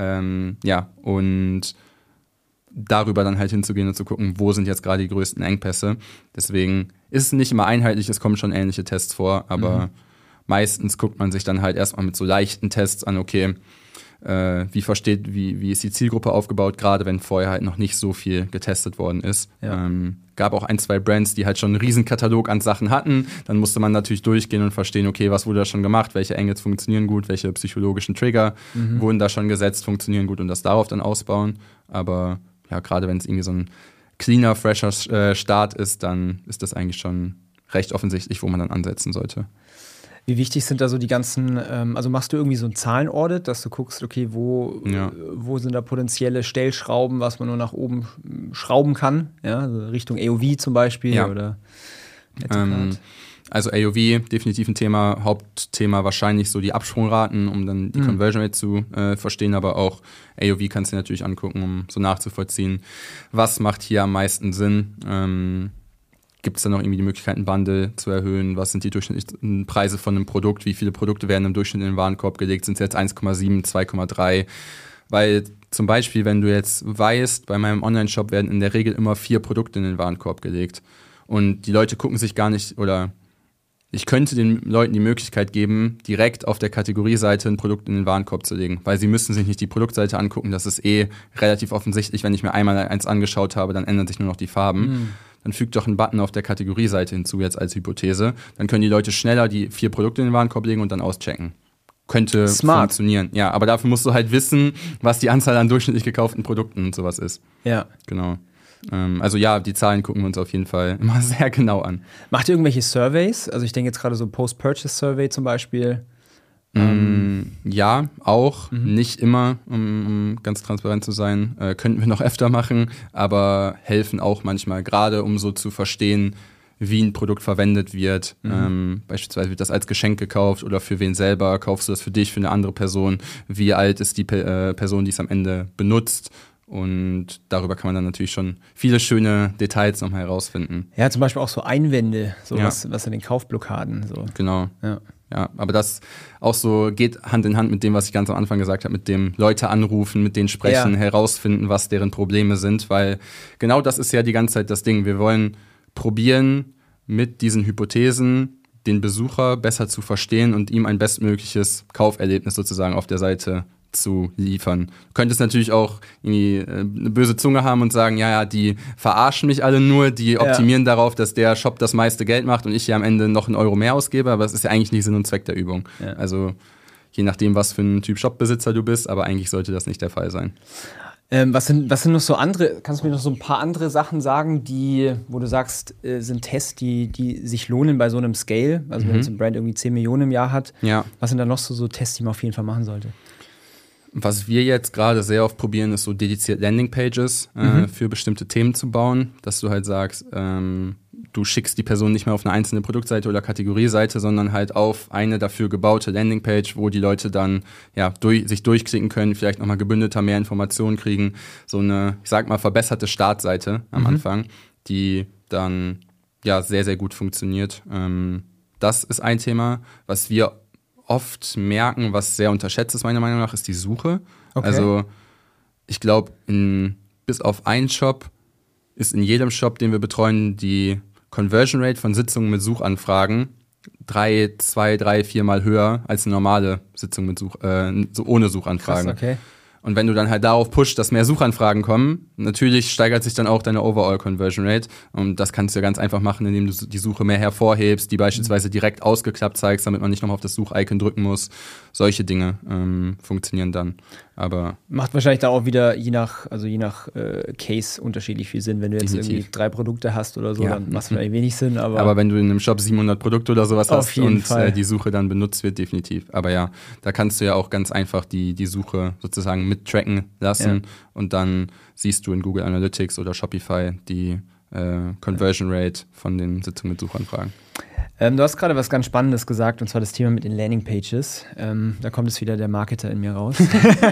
Und darüber dann halt hinzugehen und zu gucken, wo sind jetzt gerade die größten Engpässe. Deswegen ist es nicht immer einheitlich, es kommen schon ähnliche Tests vor, aber meistens guckt man sich dann halt erstmal mit so leichten Tests an, okay, wie ist die Zielgruppe aufgebaut, gerade wenn vorher halt noch nicht so viel getestet worden ist. Gab auch 1-2 Brands, die halt schon einen Riesenkatalog an Sachen hatten. Dann musste man natürlich durchgehen und verstehen, okay, was wurde da schon gemacht, welche Angles funktionieren gut, welche psychologischen Trigger wurden da schon gesetzt, funktionieren gut und das darauf dann ausbauen. Aber ja, gerade wenn es irgendwie so ein cleaner, fresher Start ist, dann ist das eigentlich schon recht offensichtlich, wo man dann ansetzen sollte. Wie wichtig sind da so die ganzen, also machst du irgendwie so ein Zahlenaudit, dass du guckst, okay, wo sind da potenzielle Stellschrauben, was man nur nach oben schrauben kann, also Richtung AOV zum Beispiel oder also AOV, definitiv ein Thema, Hauptthema wahrscheinlich so die Absprungraten, um dann die Conversion Rate zu verstehen, aber auch AOV kannst du dir natürlich angucken, um so nachzuvollziehen, was macht hier am meisten Sinn. Gibt es da noch irgendwie die Möglichkeit, einen Bundle zu erhöhen? Was sind die durchschnittlichen Preise von einem Produkt? Wie viele Produkte werden im Durchschnitt in den Warenkorb gelegt? Sind es jetzt 1,7, 2,3? Weil zum Beispiel, wenn du jetzt weißt, bei meinem Online-Shop werden in der Regel immer 4 Produkte in den Warenkorb gelegt. Und die Leute gucken sich gar nicht, oder ich könnte den Leuten die Möglichkeit geben, direkt auf der Kategorieseite ein Produkt in den Warenkorb zu legen. Weil sie müssen sich nicht die Produktseite angucken. Das ist relativ offensichtlich. Wenn ich mir einmal eins angeschaut habe, dann ändern sich nur noch die Farben. Dann fügt doch einen Button auf der Kategorieseite hinzu, jetzt als Hypothese. Dann können die Leute schneller die 4 Produkte in den Warenkorb legen und dann auschecken. Könnte funktionieren. Ja, aber dafür musst du halt wissen, was die Anzahl an durchschnittlich gekauften Produkten und sowas ist. Ja. Genau. Also ja, die Zahlen gucken wir uns auf jeden Fall immer sehr genau an. Macht ihr irgendwelche Surveys? Also ich denke jetzt gerade so Post-Purchase-Survey zum Beispiel. Ja, auch. Nicht immer, um ganz transparent zu sein. Könnten wir noch öfter machen, aber helfen auch manchmal, gerade um so zu verstehen, wie ein Produkt verwendet wird. Beispielsweise wird das als Geschenk gekauft oder für wen selber? Kaufst du das für dich, für eine andere Person? Wie alt ist die Person, die es am Ende benutzt? Und darüber kann man dann natürlich schon viele schöne Details nochmal herausfinden. Ja, zum Beispiel auch so Einwände, was in den Kaufblockaden. So. Genau. Ja, aber das auch so geht Hand in Hand mit dem, was ich ganz am Anfang gesagt habe, mit dem Leute anrufen, mit denen sprechen, herausfinden, was deren Probleme sind, weil genau das ist ja die ganze Zeit das Ding. Wir wollen probieren, mit diesen Hypothesen den Besucher besser zu verstehen und ihm ein bestmögliches Kauferlebnis sozusagen auf der Seite zu liefern. Du könntest natürlich auch irgendwie eine böse Zunge haben und sagen, ja, die verarschen mich alle nur, die optimieren darauf, dass der Shop das meiste Geld macht und ich hier am Ende noch einen Euro mehr ausgebe, aber es ist ja eigentlich nicht Sinn und Zweck der Übung. Ja. Also je nachdem, was für ein Typ Shopbesitzer du bist, aber eigentlich sollte das nicht der Fall sein. Was sind noch so andere, kannst du mir noch so ein paar andere Sachen sagen, wo du sagst, sind Tests, die sich lohnen bei so einem Scale, also wenn jetzt ein Brand irgendwie 10 Millionen im Jahr hat, was sind da noch so Tests, die man auf jeden Fall machen sollte? Was wir jetzt gerade sehr oft probieren, ist so dediziert Landingpages für bestimmte Themen zu bauen, dass du halt sagst, du schickst die Person nicht mehr auf eine einzelne Produktseite oder Kategorieseite, sondern halt auf eine dafür gebaute Landingpage, wo die Leute dann sich durchklicken können, vielleicht nochmal gebündelter mehr Informationen kriegen. So eine, ich sag mal, verbesserte Startseite am Anfang, die dann sehr, sehr gut funktioniert. Das ist ein Thema, was wir oft merken, was sehr unterschätzt ist, meiner Meinung nach, ist die Suche. Okay. Also ich glaube, bis auf einen Shop ist in jedem Shop, den wir betreuen, die Conversion Rate von Sitzungen mit Suchanfragen 2, 3, 4 Mal höher als eine normale Sitzung mit ohne Suchanfragen. Krass, okay. Und wenn du dann halt darauf pushst, dass mehr Suchanfragen kommen, natürlich steigert sich dann auch deine Overall Conversion Rate. Und das kannst du ja ganz einfach machen, indem du die Suche mehr hervorhebst, die beispielsweise direkt ausgeklappt zeigst, damit man nicht nochmal auf das Such-Icon drücken muss. Solche Dinge funktionieren dann. Aber macht wahrscheinlich da auch wieder je nach Case unterschiedlich viel Sinn. Wenn du jetzt irgendwie 3 Produkte hast oder so, dann macht es vielleicht wenig Sinn. Aber wenn du in einem Shop 700 Produkte oder sowas hast und die Suche dann benutzt wird, definitiv. Aber ja, da kannst du ja auch ganz einfach die Suche sozusagen mittracken lassen und dann siehst du in Google Analytics oder Shopify die Conversion Rate von den Sitzungen mit Suchanfragen. Du hast gerade was ganz Spannendes gesagt, und zwar das Thema mit den Landingpages. Da kommt es wieder der Marketer in mir raus.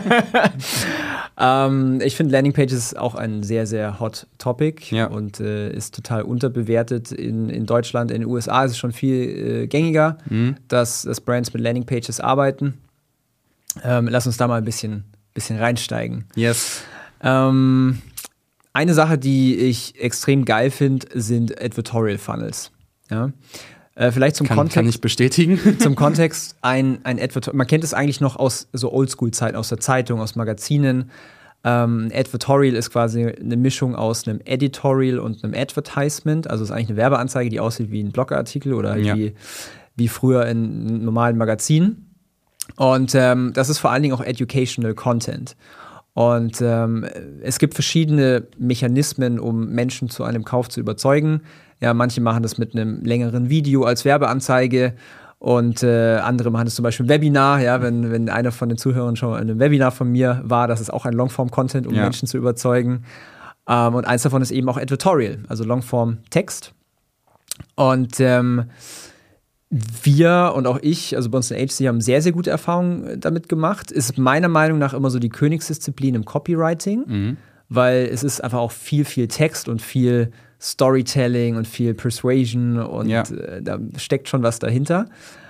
Ich finde Landingpages auch ein sehr, sehr hot Topic und ist total unterbewertet. In Deutschland, in den USA ist es schon viel gängiger, dass Brands mit Landingpages arbeiten. Lass uns da mal ein bisschen reinsteigen. Yes. Eine Sache, die ich extrem geil finde, sind Advertorial Funnels. Ja. Vielleicht zum Kontext. Kann ich bestätigen. Zum Kontext, ein Advertorial, man kennt es eigentlich noch aus so Oldschool-Zeiten, aus der Zeitung, aus Magazinen. Advertorial ist quasi eine Mischung aus einem Editorial und einem Advertisement. Also es ist eigentlich eine Werbeanzeige, die aussieht wie ein Blogartikel oder wie früher in normalen Magazinen. Und das ist vor allen Dingen auch Educational Content. Und es gibt verschiedene Mechanismen, um Menschen zu einem Kauf zu überzeugen. Ja, manche machen das mit einem längeren Video als Werbeanzeige und andere machen das zum Beispiel im Webinar. Ja, wenn einer von den Zuhörern schon in einem Webinar von mir war, das ist auch ein Longform-Content, um Menschen zu überzeugen. Und eins davon ist eben auch Advertorial, also Longform-Text. Und wir und auch ich, also bei uns in Agency, haben sehr, sehr gute Erfahrungen damit gemacht. Ist meiner Meinung nach immer so die Königsdisziplin im Copywriting, weil es ist einfach auch viel, viel Text und viel Storytelling und viel Persuasion und da steckt schon was dahinter.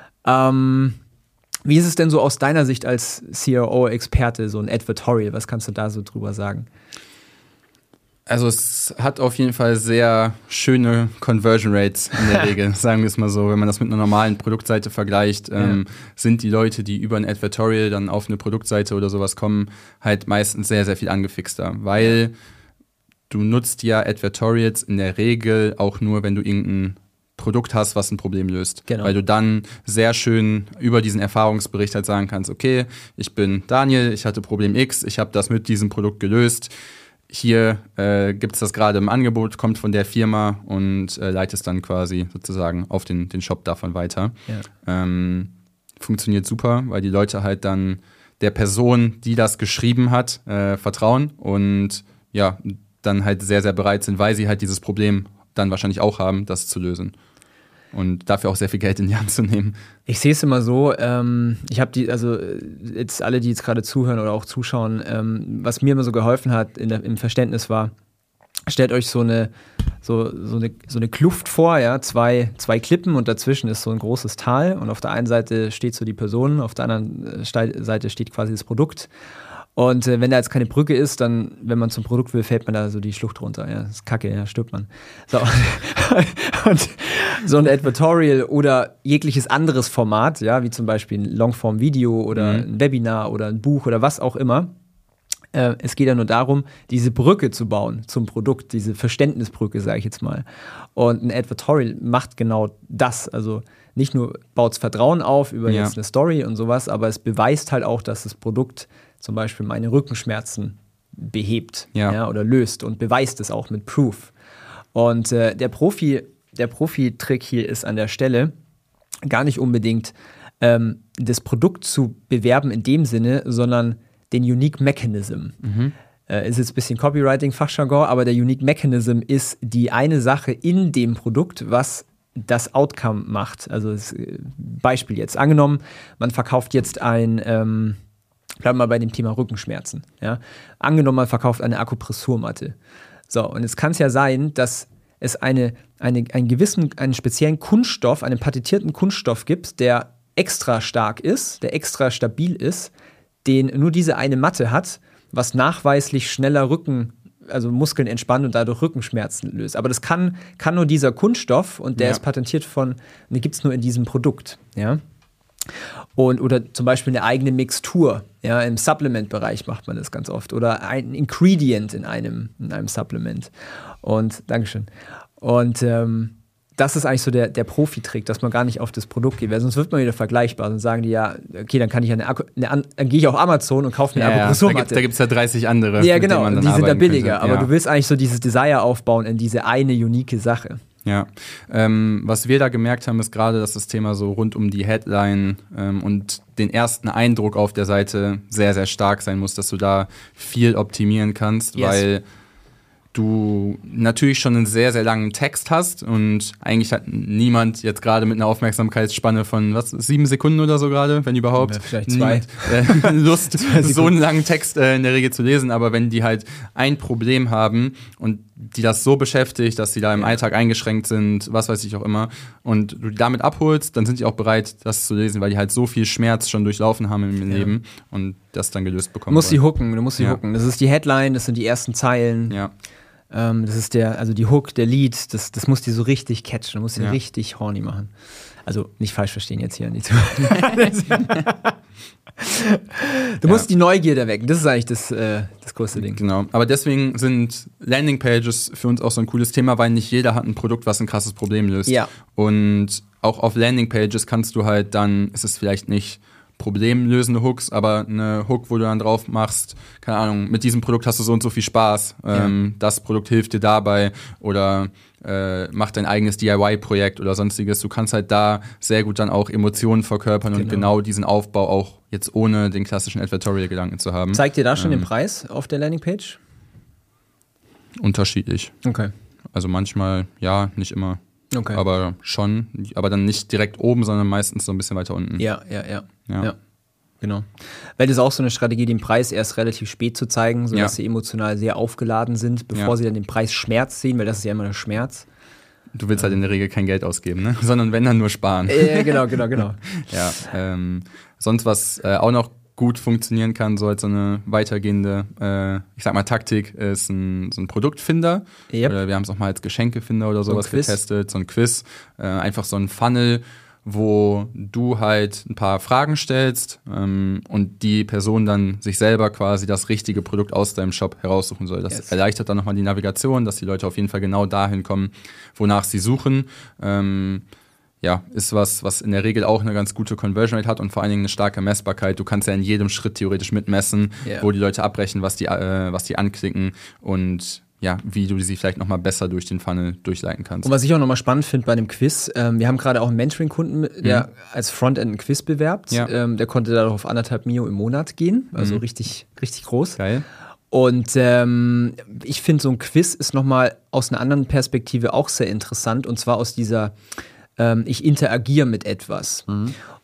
Wie ist es denn so aus deiner Sicht als CRO-Experte, so ein Advertorial? Was kannst du da so drüber sagen? Also es hat auf jeden Fall sehr schöne Conversion Rates in der Regel, sagen wir es mal so. Wenn man das mit einer normalen Produktseite vergleicht, sind die Leute, die über ein Advertorial dann auf eine Produktseite oder sowas kommen, halt meistens sehr, sehr viel angefixter, weil du nutzt ja Advertorials in der Regel auch nur, wenn du irgendein Produkt hast, was ein Problem löst. Genau. Weil du dann sehr schön über diesen Erfahrungsbericht halt sagen kannst, okay, ich bin Daniel, ich hatte Problem X, ich habe das mit diesem Produkt gelöst. Hier gibt es das gerade im Angebot, kommt von der Firma und leitet es dann quasi sozusagen auf den Shop davon weiter. Ja. Funktioniert super, weil die Leute halt dann der Person, die das geschrieben hat, vertrauen und dann halt sehr, sehr bereit sind, weil sie halt dieses Problem dann wahrscheinlich auch haben, das zu lösen. Und dafür auch sehr viel Geld in die Hand zu nehmen. Ich sehe es immer so, ich habe jetzt alle, die jetzt gerade zuhören oder auch zuschauen, was mir immer so geholfen hat im Verständnis war, stellt euch so eine Kluft vor, ja, zwei Klippen und dazwischen ist so ein großes Tal und auf der einen Seite steht so die Person, auf der anderen Seite steht quasi das Produkt. Und wenn da jetzt keine Brücke ist, dann, wenn man zum Produkt will, fällt man da so die Schlucht runter. Ja, das ist kacke, ja, stirbt man. So. Und so ein Advertorial oder jegliches anderes Format, ja, wie zum Beispiel ein Longform-Video oder ein Webinar oder ein Buch oder was auch immer. Es geht ja nur darum, diese Brücke zu bauen zum Produkt, diese Verständnisbrücke, sage ich jetzt mal. Und ein Advertorial macht genau das. Also nicht nur baut es Vertrauen auf über jetzt eine Story und sowas, aber es beweist halt auch, dass das Produkt zum Beispiel meine Rückenschmerzen behebt oder löst und beweist es auch mit Proof. Und der Profi-Trick hier ist an der Stelle gar nicht unbedingt das Produkt zu bewerben in dem Sinne, sondern den Unique Mechanism. Ist jetzt ein bisschen Copywriting-Fachjargon, aber der Unique Mechanism ist die eine Sache in dem Produkt, was das Outcome macht. Also Beispiel jetzt. Angenommen, man verkauft jetzt bleiben wir mal bei dem Thema Rückenschmerzen. Ja? Angenommen, man verkauft eine Akupressurmatte. So, und jetzt kann es ja sein, dass es einen speziellen Kunststoff, einen patentierten Kunststoff gibt, der extra stark ist, der extra stabil ist, den nur diese eine Matte hat, was nachweislich schneller also Muskeln entspannt und dadurch Rückenschmerzen löst. Aber das kann nur dieser Kunststoff und der ist patentiert den gibt es nur in diesem Produkt. Ja? Oder zum Beispiel eine eigene Mixtur. Ja? Im Supplement-Bereich macht man das ganz oft. Oder ein Ingredient in einem Supplement. Und Dankeschön. Und das ist eigentlich so der Profi-Trick, dass man gar nicht auf das Produkt geht, weil sonst wird man wieder vergleichbar. Dann sagen die okay, dann kann ich dann gehe ich auf Amazon und kaufe mir eine Akupressurmatte. Da gibt es ja 30 andere. Ja, genau, und die sind da billiger. Aber du willst eigentlich so dieses Desire aufbauen in diese eine unique Sache. Ja, was wir da gemerkt haben, ist gerade, dass das Thema so rund um die Headline und den ersten Eindruck auf der Seite sehr, sehr stark sein muss, dass du da viel optimieren kannst, weil du natürlich schon einen sehr, sehr langen Text hast und eigentlich hat niemand jetzt gerade mit einer Aufmerksamkeitsspanne von 7 Sekunden oder so gerade, wenn überhaupt, ja, vielleicht 2. Lust, so einen langen Text in der Regel zu lesen, aber wenn die halt ein Problem haben und die das so beschäftigt, dass sie da im Alltag eingeschränkt sind, was weiß ich auch immer, und du die damit abholst, dann sind die auch bereit, das zu lesen, weil die halt so viel Schmerz schon durchlaufen haben im Leben und das dann gelöst bekommen. Du musst sie hooken. Das ist die Headline, das sind die ersten Zeilen. Ja. Das ist die Hook, der Lead, das muss die so richtig catchen, du musst die richtig horny machen. Also nicht falsch verstehen jetzt hier. Du musst die Neugierde wecken, das ist eigentlich das größte Ding. Genau, aber deswegen sind Landingpages für uns auch so ein cooles Thema, weil nicht jeder hat ein Produkt, was ein krasses Problem löst. Ja. Und auch auf Landingpages kannst du halt dann, ist es vielleicht nicht problemlösende Hooks, aber eine Hook, wo du dann drauf machst, keine Ahnung, mit diesem Produkt hast du so und so viel Spaß, das Produkt hilft dir dabei oder mach dein eigenes DIY-Projekt oder sonstiges. Du kannst halt da sehr gut dann auch Emotionen verkörpern und genau diesen Aufbau auch jetzt ohne den klassischen Advertorial-Gedanken zu haben. Zeigt dir da schon den Preis auf der Landingpage? Unterschiedlich. Okay. Also manchmal ja, nicht immer. Okay. Aber schon, aber dann nicht direkt oben, sondern meistens so ein bisschen weiter unten. Ja. Genau. Weil das ist auch so eine Strategie, den Preis erst relativ spät zu zeigen, sodass sie emotional sehr aufgeladen sind, bevor sie dann den Preis Schmerz sehen, weil das ist ja immer der Schmerz. Du willst halt in der Regel kein Geld ausgeben, ne? Sondern wenn, dann nur sparen. Genau. Ja, sonst was auch noch gut funktionieren kann, so als so eine weitergehende, ich sag mal, Taktik, ist so ein Produktfinder. Yep. Oder wir haben es auch mal als Geschenkefinder oder sowas getestet, so ein Quiz. Einfach so ein Funnel, wo du halt ein paar Fragen stellst und die Person dann sich selber quasi das richtige Produkt aus deinem Shop heraussuchen soll. Das erleichtert dann nochmal die Navigation, dass die Leute auf jeden Fall genau dahin kommen, wonach sie suchen. Ist was in der Regel auch eine ganz gute Conversion Rate hat und vor allen Dingen eine starke Messbarkeit. Du kannst ja in jedem Schritt theoretisch mitmessen, wo die Leute abbrechen, was die anklicken und wie du sie vielleicht nochmal besser durch den Funnel durchleiten kannst. Und was ich auch nochmal spannend finde bei dem Quiz, wir haben gerade auch einen Mentoring-Kunden, der als Frontend ein Quiz bewerbt. Ja. Der konnte darauf auf 1,5 Mio im Monat gehen, also richtig, richtig groß. Geil. Und ich finde, so ein Quiz ist nochmal aus einer anderen Perspektive auch sehr interessant und zwar aus dieser ich interagiere mit etwas.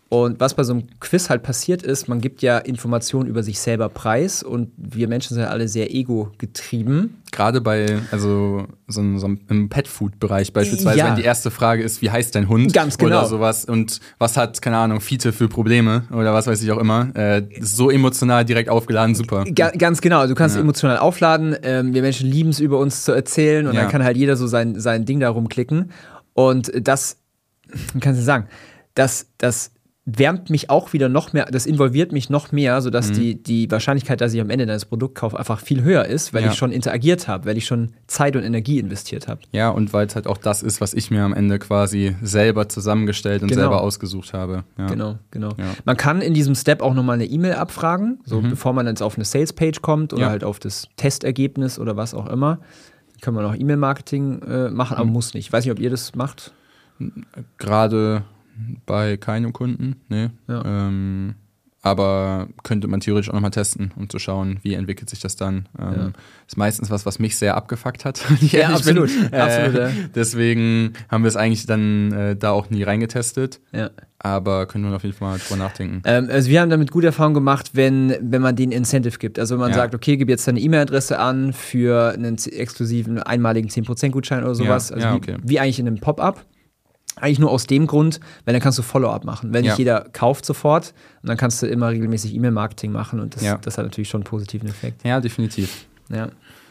Und was bei so einem Quiz halt passiert ist, man gibt ja Informationen über sich selber preis und wir Menschen sind ja alle sehr ego-getrieben. Gerade bei, also so im Pet-Food-Bereich beispielsweise, wenn die erste Frage ist, wie heißt dein Hund? Ganz genau. Oder sowas und was hat, keine Ahnung, Fiete für Probleme oder was weiß ich auch immer. So emotional direkt aufgeladen, super. Ganz genau, also du kannst emotional aufladen. Wir Menschen lieben es, über uns zu erzählen und dann kann halt jeder so sein Ding da rumklicken. Und das, wie kannst du sagen, das wärmt mich auch wieder noch mehr, das involviert mich noch mehr, sodass die Wahrscheinlichkeit, dass ich am Ende deines Produkts kaufe, einfach viel höher ist, weil ich schon interagiert habe, weil ich schon Zeit und Energie investiert habe. Ja, und weil es halt auch das ist, was ich mir am Ende quasi selber zusammengestellt und selber ausgesucht habe. Ja. Genau. Ja. Man kann in diesem Step auch nochmal eine E-Mail abfragen, so bevor man jetzt auf eine Sales-Page kommt oder halt auf das Testergebnis oder was auch immer. Können wir noch E-Mail-Marketing machen, aber muss nicht. Ich weiß nicht, ob ihr das macht. Gerade bei keinem Kunden, ne. Ja. Aber könnte man theoretisch auch nochmal testen, um zu schauen, wie entwickelt sich das dann. Ist meistens was mich sehr abgefuckt hat. Ja, absolut. Deswegen haben wir es eigentlich dann da auch nie reingetestet. Ja. Aber können wir auf jeden Fall mal drüber nachdenken. Also wir haben damit gute Erfahrungen gemacht, wenn man den Incentive gibt. Also wenn man sagt, okay, gib jetzt deine E-Mail-Adresse an für einen exklusiven, einmaligen 10% Gutschein oder sowas. Wie eigentlich in einem Pop-up. Eigentlich nur aus dem Grund, weil dann kannst du Follow-up machen. Wenn nicht jeder kauft sofort, und dann kannst du immer regelmäßig E-Mail-Marketing machen und das hat natürlich schon einen positiven Effekt. Ja, definitiv. Ja.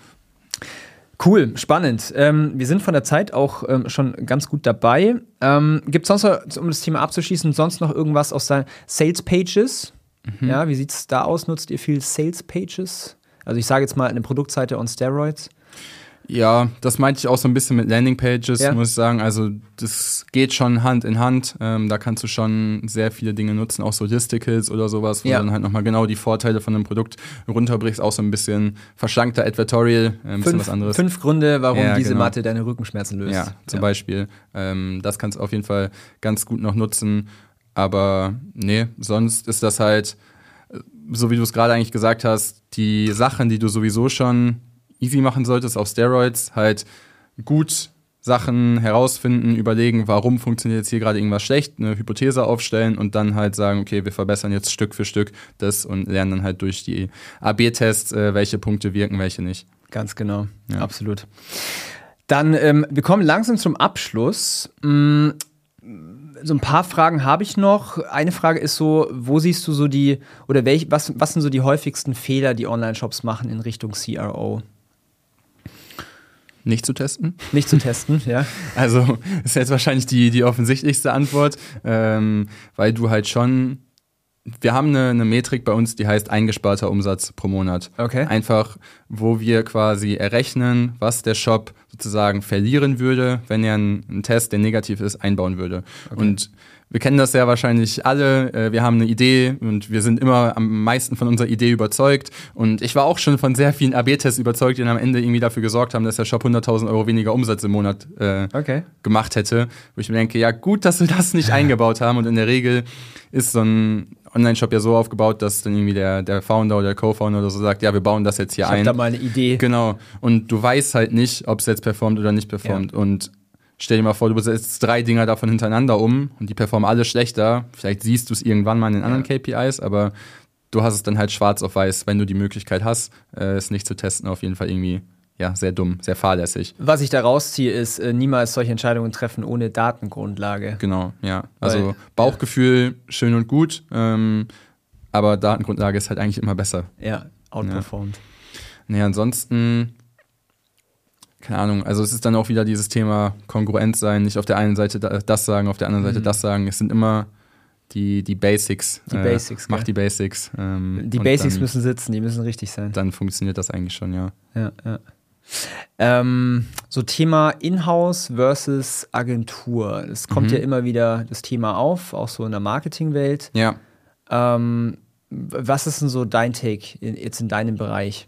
Cool, spannend. Wir sind von der Zeit auch schon ganz gut dabei. Gibt es sonst noch, um das Thema abzuschließen, sonst noch irgendwas aus deinen Sales-Pages? Ja, wie sieht es da aus? Nutzt ihr viel Sales-Pages? Also ich sage jetzt mal eine Produktseite on Steroids. Ja, das meinte ich auch so ein bisschen mit Landingpages, muss ich sagen. Also das geht schon Hand in Hand. Da kannst du schon sehr viele Dinge nutzen, auch so Listicles oder sowas, wo du dann halt nochmal genau die Vorteile von einem Produkt runterbrichst. Auch so ein bisschen verschlankter Advertorial, ein bisschen was anderes. 5 Gründe, warum diese Matte deine Rückenschmerzen löst. Ja, zum Beispiel. Das kannst du auf jeden Fall ganz gut noch nutzen. Aber nee, sonst ist das halt, so wie du es gerade eigentlich gesagt hast, die Sachen, die du sowieso schon easy machen solltest auf Steroids, halt gut Sachen herausfinden, überlegen, warum funktioniert jetzt hier gerade irgendwas schlecht, eine Hypothese aufstellen und dann halt sagen, okay, wir verbessern jetzt Stück für Stück das und lernen dann halt durch die AB-Tests, welche Punkte wirken, welche nicht. Ganz genau, absolut. Dann, wir kommen langsam zum Abschluss. So ein paar Fragen habe ich noch. Eine Frage ist so, wo siehst du so was sind so die häufigsten Fehler, die Online-Shops machen in Richtung CRO? Nicht zu testen? Nicht zu testen, ja. Also ist jetzt wahrscheinlich die offensichtlichste Antwort, weil du halt schon, wir haben eine Metrik bei uns, die heißt eingesparter Umsatz pro Monat. Okay. Einfach, wo wir quasi errechnen, was der Shop sozusagen verlieren würde, wenn er einen Test, der negativ ist, einbauen würde. Okay. Und wir kennen das ja wahrscheinlich alle. Wir haben eine Idee und wir sind immer am meisten von unserer Idee überzeugt. Und ich war auch schon von sehr vielen AB-Tests überzeugt, die dann am Ende irgendwie dafür gesorgt haben, dass der Shop 100.000 Euro weniger Umsatz im Monat gemacht hätte. Wo ich mir denke, ja gut, dass wir das nicht eingebaut haben. Und in der Regel ist so ein Online-Shop ja so aufgebaut, dass dann irgendwie der Founder oder der Co-Founder oder so sagt, ja, wir bauen das jetzt hier ein. Ich hab da mal eine Idee. Genau. Und du weißt halt nicht, ob es jetzt performt oder nicht performt. Ja. Und stell dir mal vor, du setzt 3 Dinger davon hintereinander um und die performen alle schlechter. Vielleicht siehst du es irgendwann mal in den anderen KPIs, aber du hast es dann halt schwarz auf weiß, wenn du die Möglichkeit hast, es nicht zu testen, auf jeden Fall irgendwie sehr dumm, sehr fahrlässig. Was ich da rausziehe, ist niemals solche Entscheidungen treffen ohne Datengrundlage. Genau, ja. Also Bauchgefühl schön und gut, aber Datengrundlage ist halt eigentlich immer besser. Ja, outperformed. Nee, ansonsten, keine Ahnung, also es ist dann auch wieder dieses Thema Kongruenz sein, nicht auf der einen Seite das sagen, auf der anderen Seite das sagen. Es sind immer die Basics. Die Basics, mach die Basics. Die Basics müssen sitzen, die müssen richtig sein. Dann funktioniert das eigentlich schon, ja. Ja. So Thema Inhouse versus Agentur. Es kommt ja immer wieder das Thema auf, auch so in der Marketingwelt. Ja. Was ist denn so dein Take jetzt in deinem Bereich?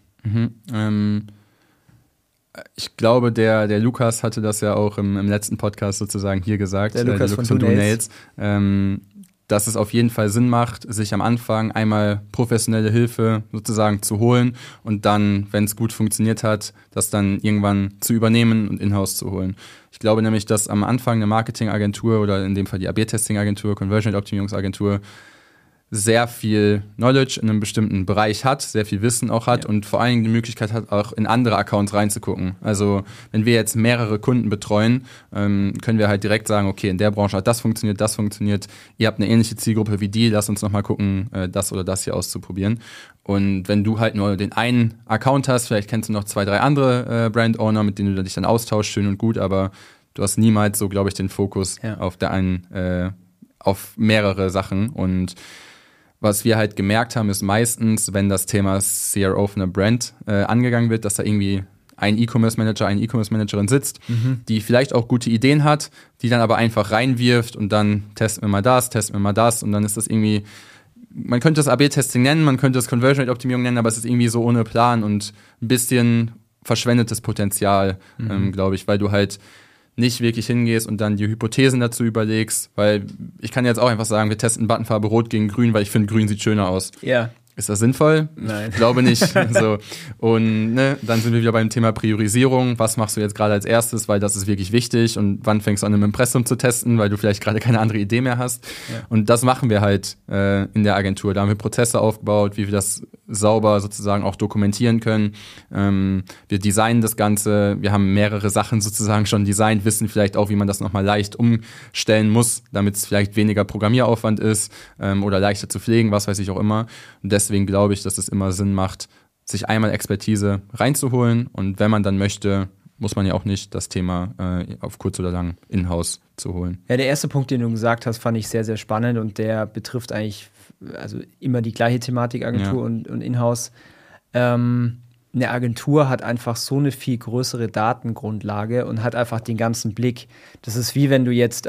Ich glaube, der Lukas hatte das ja auch im letzten Podcast sozusagen hier gesagt. Der Lukas von Do Nails. dass es auf jeden Fall Sinn macht, sich am Anfang einmal professionelle Hilfe sozusagen zu holen und dann, wenn es gut funktioniert hat, das dann irgendwann zu übernehmen und in-house zu holen. Ich glaube nämlich, dass am Anfang eine Marketingagentur oder in dem Fall die AB-Testing-Agentur, Conversion-Optimierungsagentur sehr viel Knowledge in einem bestimmten Bereich hat, sehr viel Wissen auch hat und vor allen Dingen die Möglichkeit hat, auch in andere Accounts reinzugucken. Also wenn wir jetzt mehrere Kunden betreuen, können wir halt direkt sagen, okay, in der Branche hat das funktioniert, ihr habt eine ähnliche Zielgruppe wie die, lass uns nochmal gucken, das oder das hier auszuprobieren. Und wenn du halt nur den einen Account hast, vielleicht kennst du noch 2, 3 andere Brand-Owner, mit denen du dich dann austauschst, schön und gut, aber du hast niemals so, glaube ich, den Fokus auf der einen, auf mehrere Sachen. Und was wir halt gemerkt haben, ist meistens, wenn das Thema CRO von einer Brand angegangen wird, dass da irgendwie ein E-Commerce-Manager, eine E-Commerce-Managerin sitzt, die vielleicht auch gute Ideen hat, die dann aber einfach reinwirft und dann testen wir mal das und dann ist das irgendwie, man könnte das AB-Testing nennen, man könnte das Conversion-Rate-Optimierung nennen, aber es ist irgendwie so ohne Plan und ein bisschen verschwendetes Potenzial, glaube ich, weil du halt nicht wirklich hingehst und dann die Hypothesen dazu überlegst, weil ich kann jetzt auch einfach sagen, wir testen Buttonfarbe Rot gegen Grün, weil ich finde, Grün sieht schöner aus. Ja. Ist das sinnvoll? Nein. Ich glaube nicht. So. Und dann sind wir wieder beim Thema Priorisierung. Was machst du jetzt gerade als erstes, weil das ist wirklich wichtig und wann fängst du an, im Impressum zu testen, weil du vielleicht gerade keine andere Idee mehr hast. Ja. Und das machen wir halt in der Agentur. Da haben wir Prozesse aufgebaut, wie wir das sauber sozusagen auch dokumentieren können. Wir designen das Ganze. Wir haben mehrere Sachen sozusagen schon designt, wissen vielleicht auch, wie man das nochmal leicht umstellen muss, damit es vielleicht weniger Programmieraufwand ist oder leichter zu pflegen, was weiß ich auch immer. Und deswegen glaube ich, dass es immer Sinn macht, sich einmal Expertise reinzuholen und wenn man dann möchte, muss man ja auch nicht das Thema auf kurz oder lang in-house zu holen. Ja, der erste Punkt, den du gesagt hast, fand ich sehr, sehr spannend und der betrifft eigentlich also immer die gleiche Thematik, Agentur und in-house. Eine Agentur hat einfach so eine viel größere Datengrundlage und hat einfach den ganzen Blick. Das ist wie wenn du jetzt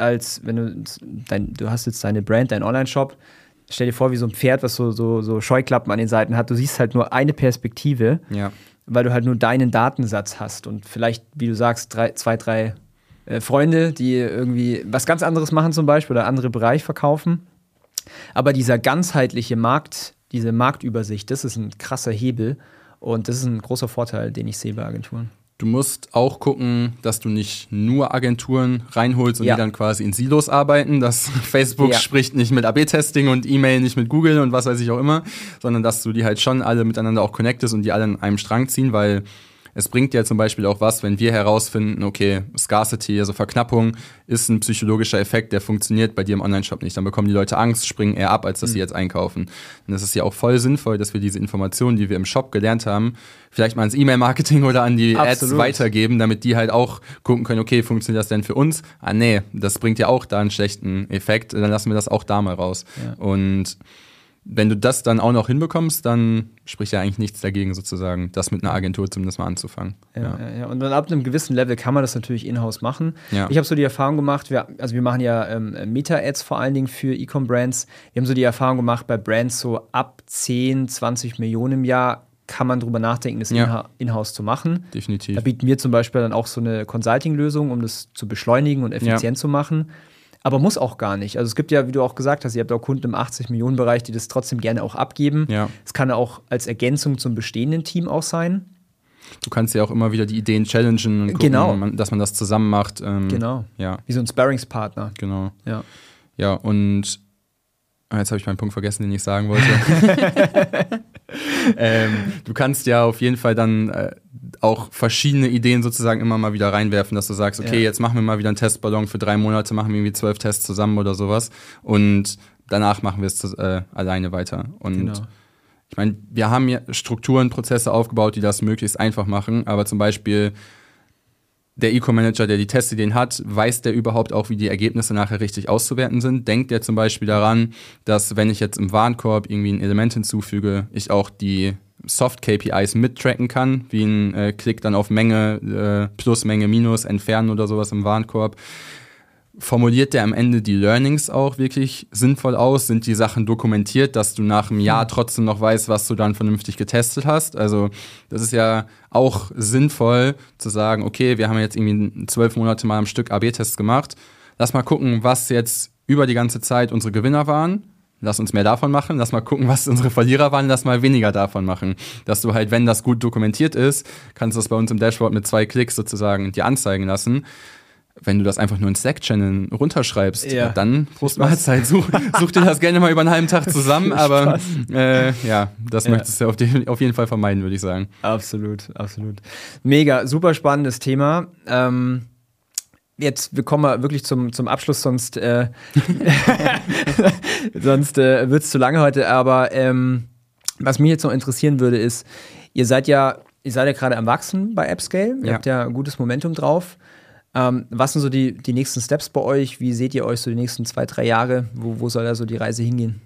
du hast jetzt deine Brand, deinen Online-Shop. Stell dir vor, wie so ein Pferd, was so Scheuklappen an den Seiten hat. Du siehst halt nur eine Perspektive, weil du halt nur deinen Datensatz hast. Und vielleicht, wie du sagst, 2, 3 Freunde, die irgendwie was ganz anderes machen zum Beispiel oder andere Bereich verkaufen. Aber dieser ganzheitliche diese Marktübersicht, das ist ein krasser Hebel. Und das ist ein großer Vorteil, den ich sehe bei Agenturen. Du musst auch gucken, dass du nicht nur Agenturen reinholst und die dann quasi in Silos arbeiten, dass Facebook spricht nicht mit AB-Testing und E-Mail nicht mit Google und was weiß ich auch immer, sondern dass du die halt schon alle miteinander auch connectest und die alle an einem Strang ziehen, weil es bringt ja zum Beispiel auch was, wenn wir herausfinden, okay, Scarcity, also Verknappung, ist ein psychologischer Effekt, der funktioniert bei dir im Onlineshop nicht. Dann bekommen die Leute Angst, springen eher ab, als dass sie jetzt einkaufen. Und es ist ja auch voll sinnvoll, dass wir diese Informationen, die wir im Shop gelernt haben, vielleicht mal ins E-Mail-Marketing oder an die Ads weitergeben, damit die halt auch gucken können, okay, funktioniert das denn für uns? Ah, nee, das bringt ja auch da einen schlechten Effekt, dann lassen wir das auch da mal raus. Ja. Und wenn du das dann auch noch hinbekommst, dann spricht ja eigentlich nichts dagegen, sozusagen, das mit einer Agentur zumindest mal anzufangen. Ja. Und dann ab einem gewissen Level kann man das natürlich in-house machen. Ja. Ich habe so die Erfahrung gemacht, wir machen ja Meta-Ads vor allen Dingen für E-Com-Brands. Wir haben so die Erfahrung gemacht, bei Brands so ab 10, 20 Millionen im Jahr kann man drüber nachdenken, das in-house zu machen. Definitiv. Da bieten wir zum Beispiel dann auch so eine Consulting-Lösung, um das zu beschleunigen und effizient zu machen. Aber muss auch gar nicht. Also es gibt ja, wie du auch gesagt hast, ihr habt auch Kunden im 80-Millionen-Bereich, die das trotzdem gerne auch abgeben. Ja. Es kann auch als Ergänzung zum bestehenden Team auch sein. Du kannst ja auch immer wieder die Ideen challengen und gucken, dass man das zusammen macht. Genau. Ja. Wie so ein Sparringspartner. Genau. Ja, und jetzt habe ich meinen Punkt vergessen, den ich sagen wollte. Du kannst ja auf jeden Fall dann auch verschiedene Ideen sozusagen immer mal wieder reinwerfen, dass du sagst, okay, jetzt machen wir mal wieder einen Testballon für 3 Monate, machen wir irgendwie 12 Tests zusammen oder sowas und danach machen wir es alleine weiter. Und ich meine, wir haben ja Strukturen, Prozesse aufgebaut, die das möglichst einfach machen, aber zum Beispiel der E-Com-Manager, der die Testideen hat, weiß der überhaupt auch, wie die Ergebnisse nachher richtig auszuwerten sind? Denkt der zum Beispiel daran, dass wenn ich jetzt im Warenkorb irgendwie ein Element hinzufüge, ich auch die Soft-KPIs mittracken kann, wie ein Klick dann auf Menge, Plus, Menge, Minus, entfernen oder sowas im Warenkorb? Formuliert der am Ende die Learnings auch wirklich sinnvoll aus? Sind die Sachen dokumentiert, dass du nach einem Jahr trotzdem noch weißt, was du dann vernünftig getestet hast? Also das ist ja auch sinnvoll zu sagen, okay, wir haben jetzt irgendwie 12 Monate mal am Stück AB-Tests gemacht. Lass mal gucken, was jetzt über die ganze Zeit unsere Gewinner waren. Lass uns mehr davon machen, lass mal gucken, was unsere Verlierer waren, lass mal weniger davon machen. Dass du halt, wenn das gut dokumentiert ist, kannst du das bei uns im Dashboard mit 2 Klicks sozusagen dir anzeigen lassen. Wenn du das einfach nur in Slack-Channel runterschreibst, dann Prost Mahlzeit, such dir das gerne mal über einen halben Tag zusammen, aber das möchtest du auf jeden Fall vermeiden, würde ich sagen. Absolut. Mega, super spannendes Thema. Jetzt, wir kommen mal wirklich zum Abschluss, sonst wird es zu lange heute, aber was mich jetzt noch interessieren würde, ist, ihr seid ja gerade am Wachsen bei AppScale, ihr habt ja ein gutes Momentum drauf. Was sind so die nächsten Steps bei euch? Wie seht ihr euch so die nächsten 2-3 Jahre? Wo soll da so die Reise hingehen?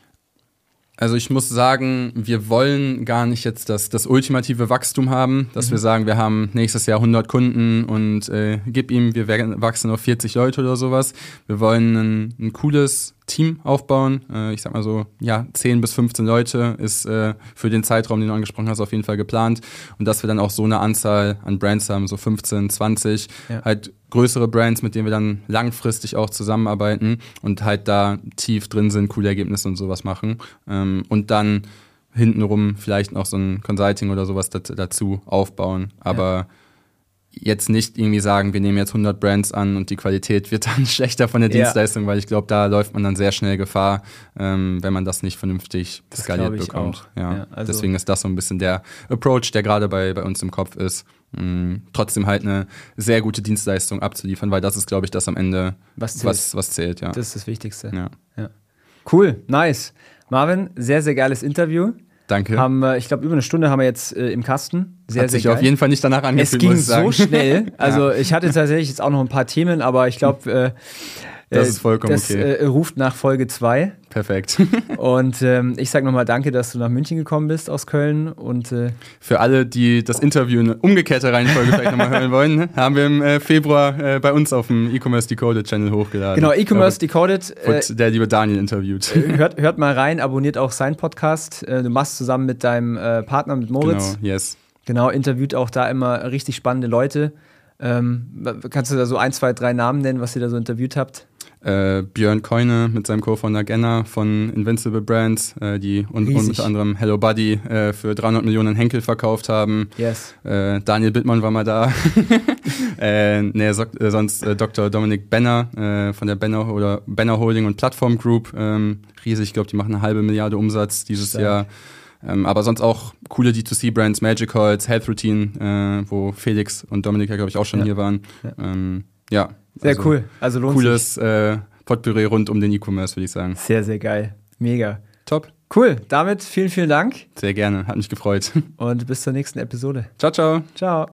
Also ich muss sagen, wir wollen gar nicht jetzt das ultimative Wachstum haben, dass wir sagen, wir haben nächstes Jahr 100 Kunden und gib ihm, wir wachsen auf 40 Leute oder sowas. Wir wollen ein cooles Team aufbauen. Ich sag mal so, 10 bis 15 Leute ist für den Zeitraum, den du angesprochen hast, auf jeden Fall geplant. Und dass wir dann auch so eine Anzahl an Brands haben, so 15, 20, halt größere Brands, mit denen wir dann langfristig auch zusammenarbeiten und halt da tief drin sind, coole Ergebnisse und sowas machen. Und dann hintenrum vielleicht noch so ein Consulting oder sowas dazu aufbauen. Aber jetzt nicht irgendwie sagen, wir nehmen jetzt 100 Brands an und die Qualität wird dann schlechter von der Dienstleistung, weil ich glaube, da läuft man dann sehr schnell Gefahr, wenn man das nicht vernünftig skaliert bekommt. Also deswegen ist das so ein bisschen der Approach, der gerade bei uns im Kopf ist. Trotzdem halt eine sehr gute Dienstleistung abzuliefern, weil das ist, glaube ich, das am Ende, was zählt. Ja. Das ist das Wichtigste. Ja. Cool, nice. Marvin, sehr, sehr geiles Interview. Danke. Ich glaube, über eine Stunde haben wir jetzt im Kasten. Hat sich auf jeden Fall nicht danach angefühlt, muss ich sagen. Es ging so schnell. Also ich hatte tatsächlich jetzt auch noch ein paar Themen, aber ich glaube, das ist vollkommen okay. Ruft nach Folge 2. Perfekt. Und ich sage nochmal danke, dass du nach München gekommen bist aus Köln. Und für alle, die das Interview in umgekehrter Reihenfolge vielleicht nochmal hören wollen, haben wir im Februar bei uns auf dem E-Commerce Decoded Channel hochgeladen. Genau, E-Commerce Decoded. Wird der liebe Daniel interviewt. Hört mal rein, abonniert auch seinen Podcast. Du machst zusammen mit deinem Partner, mit Moritz. Genau, yes. Genau, interviewt auch da immer richtig spannende Leute. Kannst du da so 1, 2, 3 Namen nennen, was ihr da so interviewt habt? Björn Keune mit seinem Co-Founder Genner von Invincible Brands, die unter anderem Hello Buddy für 300 Millionen Henkel verkauft haben. Yes. Daniel Bittmann war mal da. Sonst Dr. Dominik Benner von der Benner Holding und Plattform Group. Riesig, ich glaube, die machen 500 Milliarden Umsatz dieses Jahr. Aber sonst auch coole D2C-Brands, Magic Holz, Health Routine, wo Felix und Dominik ja, glaube ich, auch schon hier waren. Sehr cool. Also lohnt sich. Cooles Potpourri rund um den E-Commerce, würde ich sagen. Sehr, sehr geil. Mega. Top. Cool. Damit vielen, vielen Dank. Sehr gerne. Hat mich gefreut. Und bis zur nächsten Episode. Ciao, ciao. Ciao.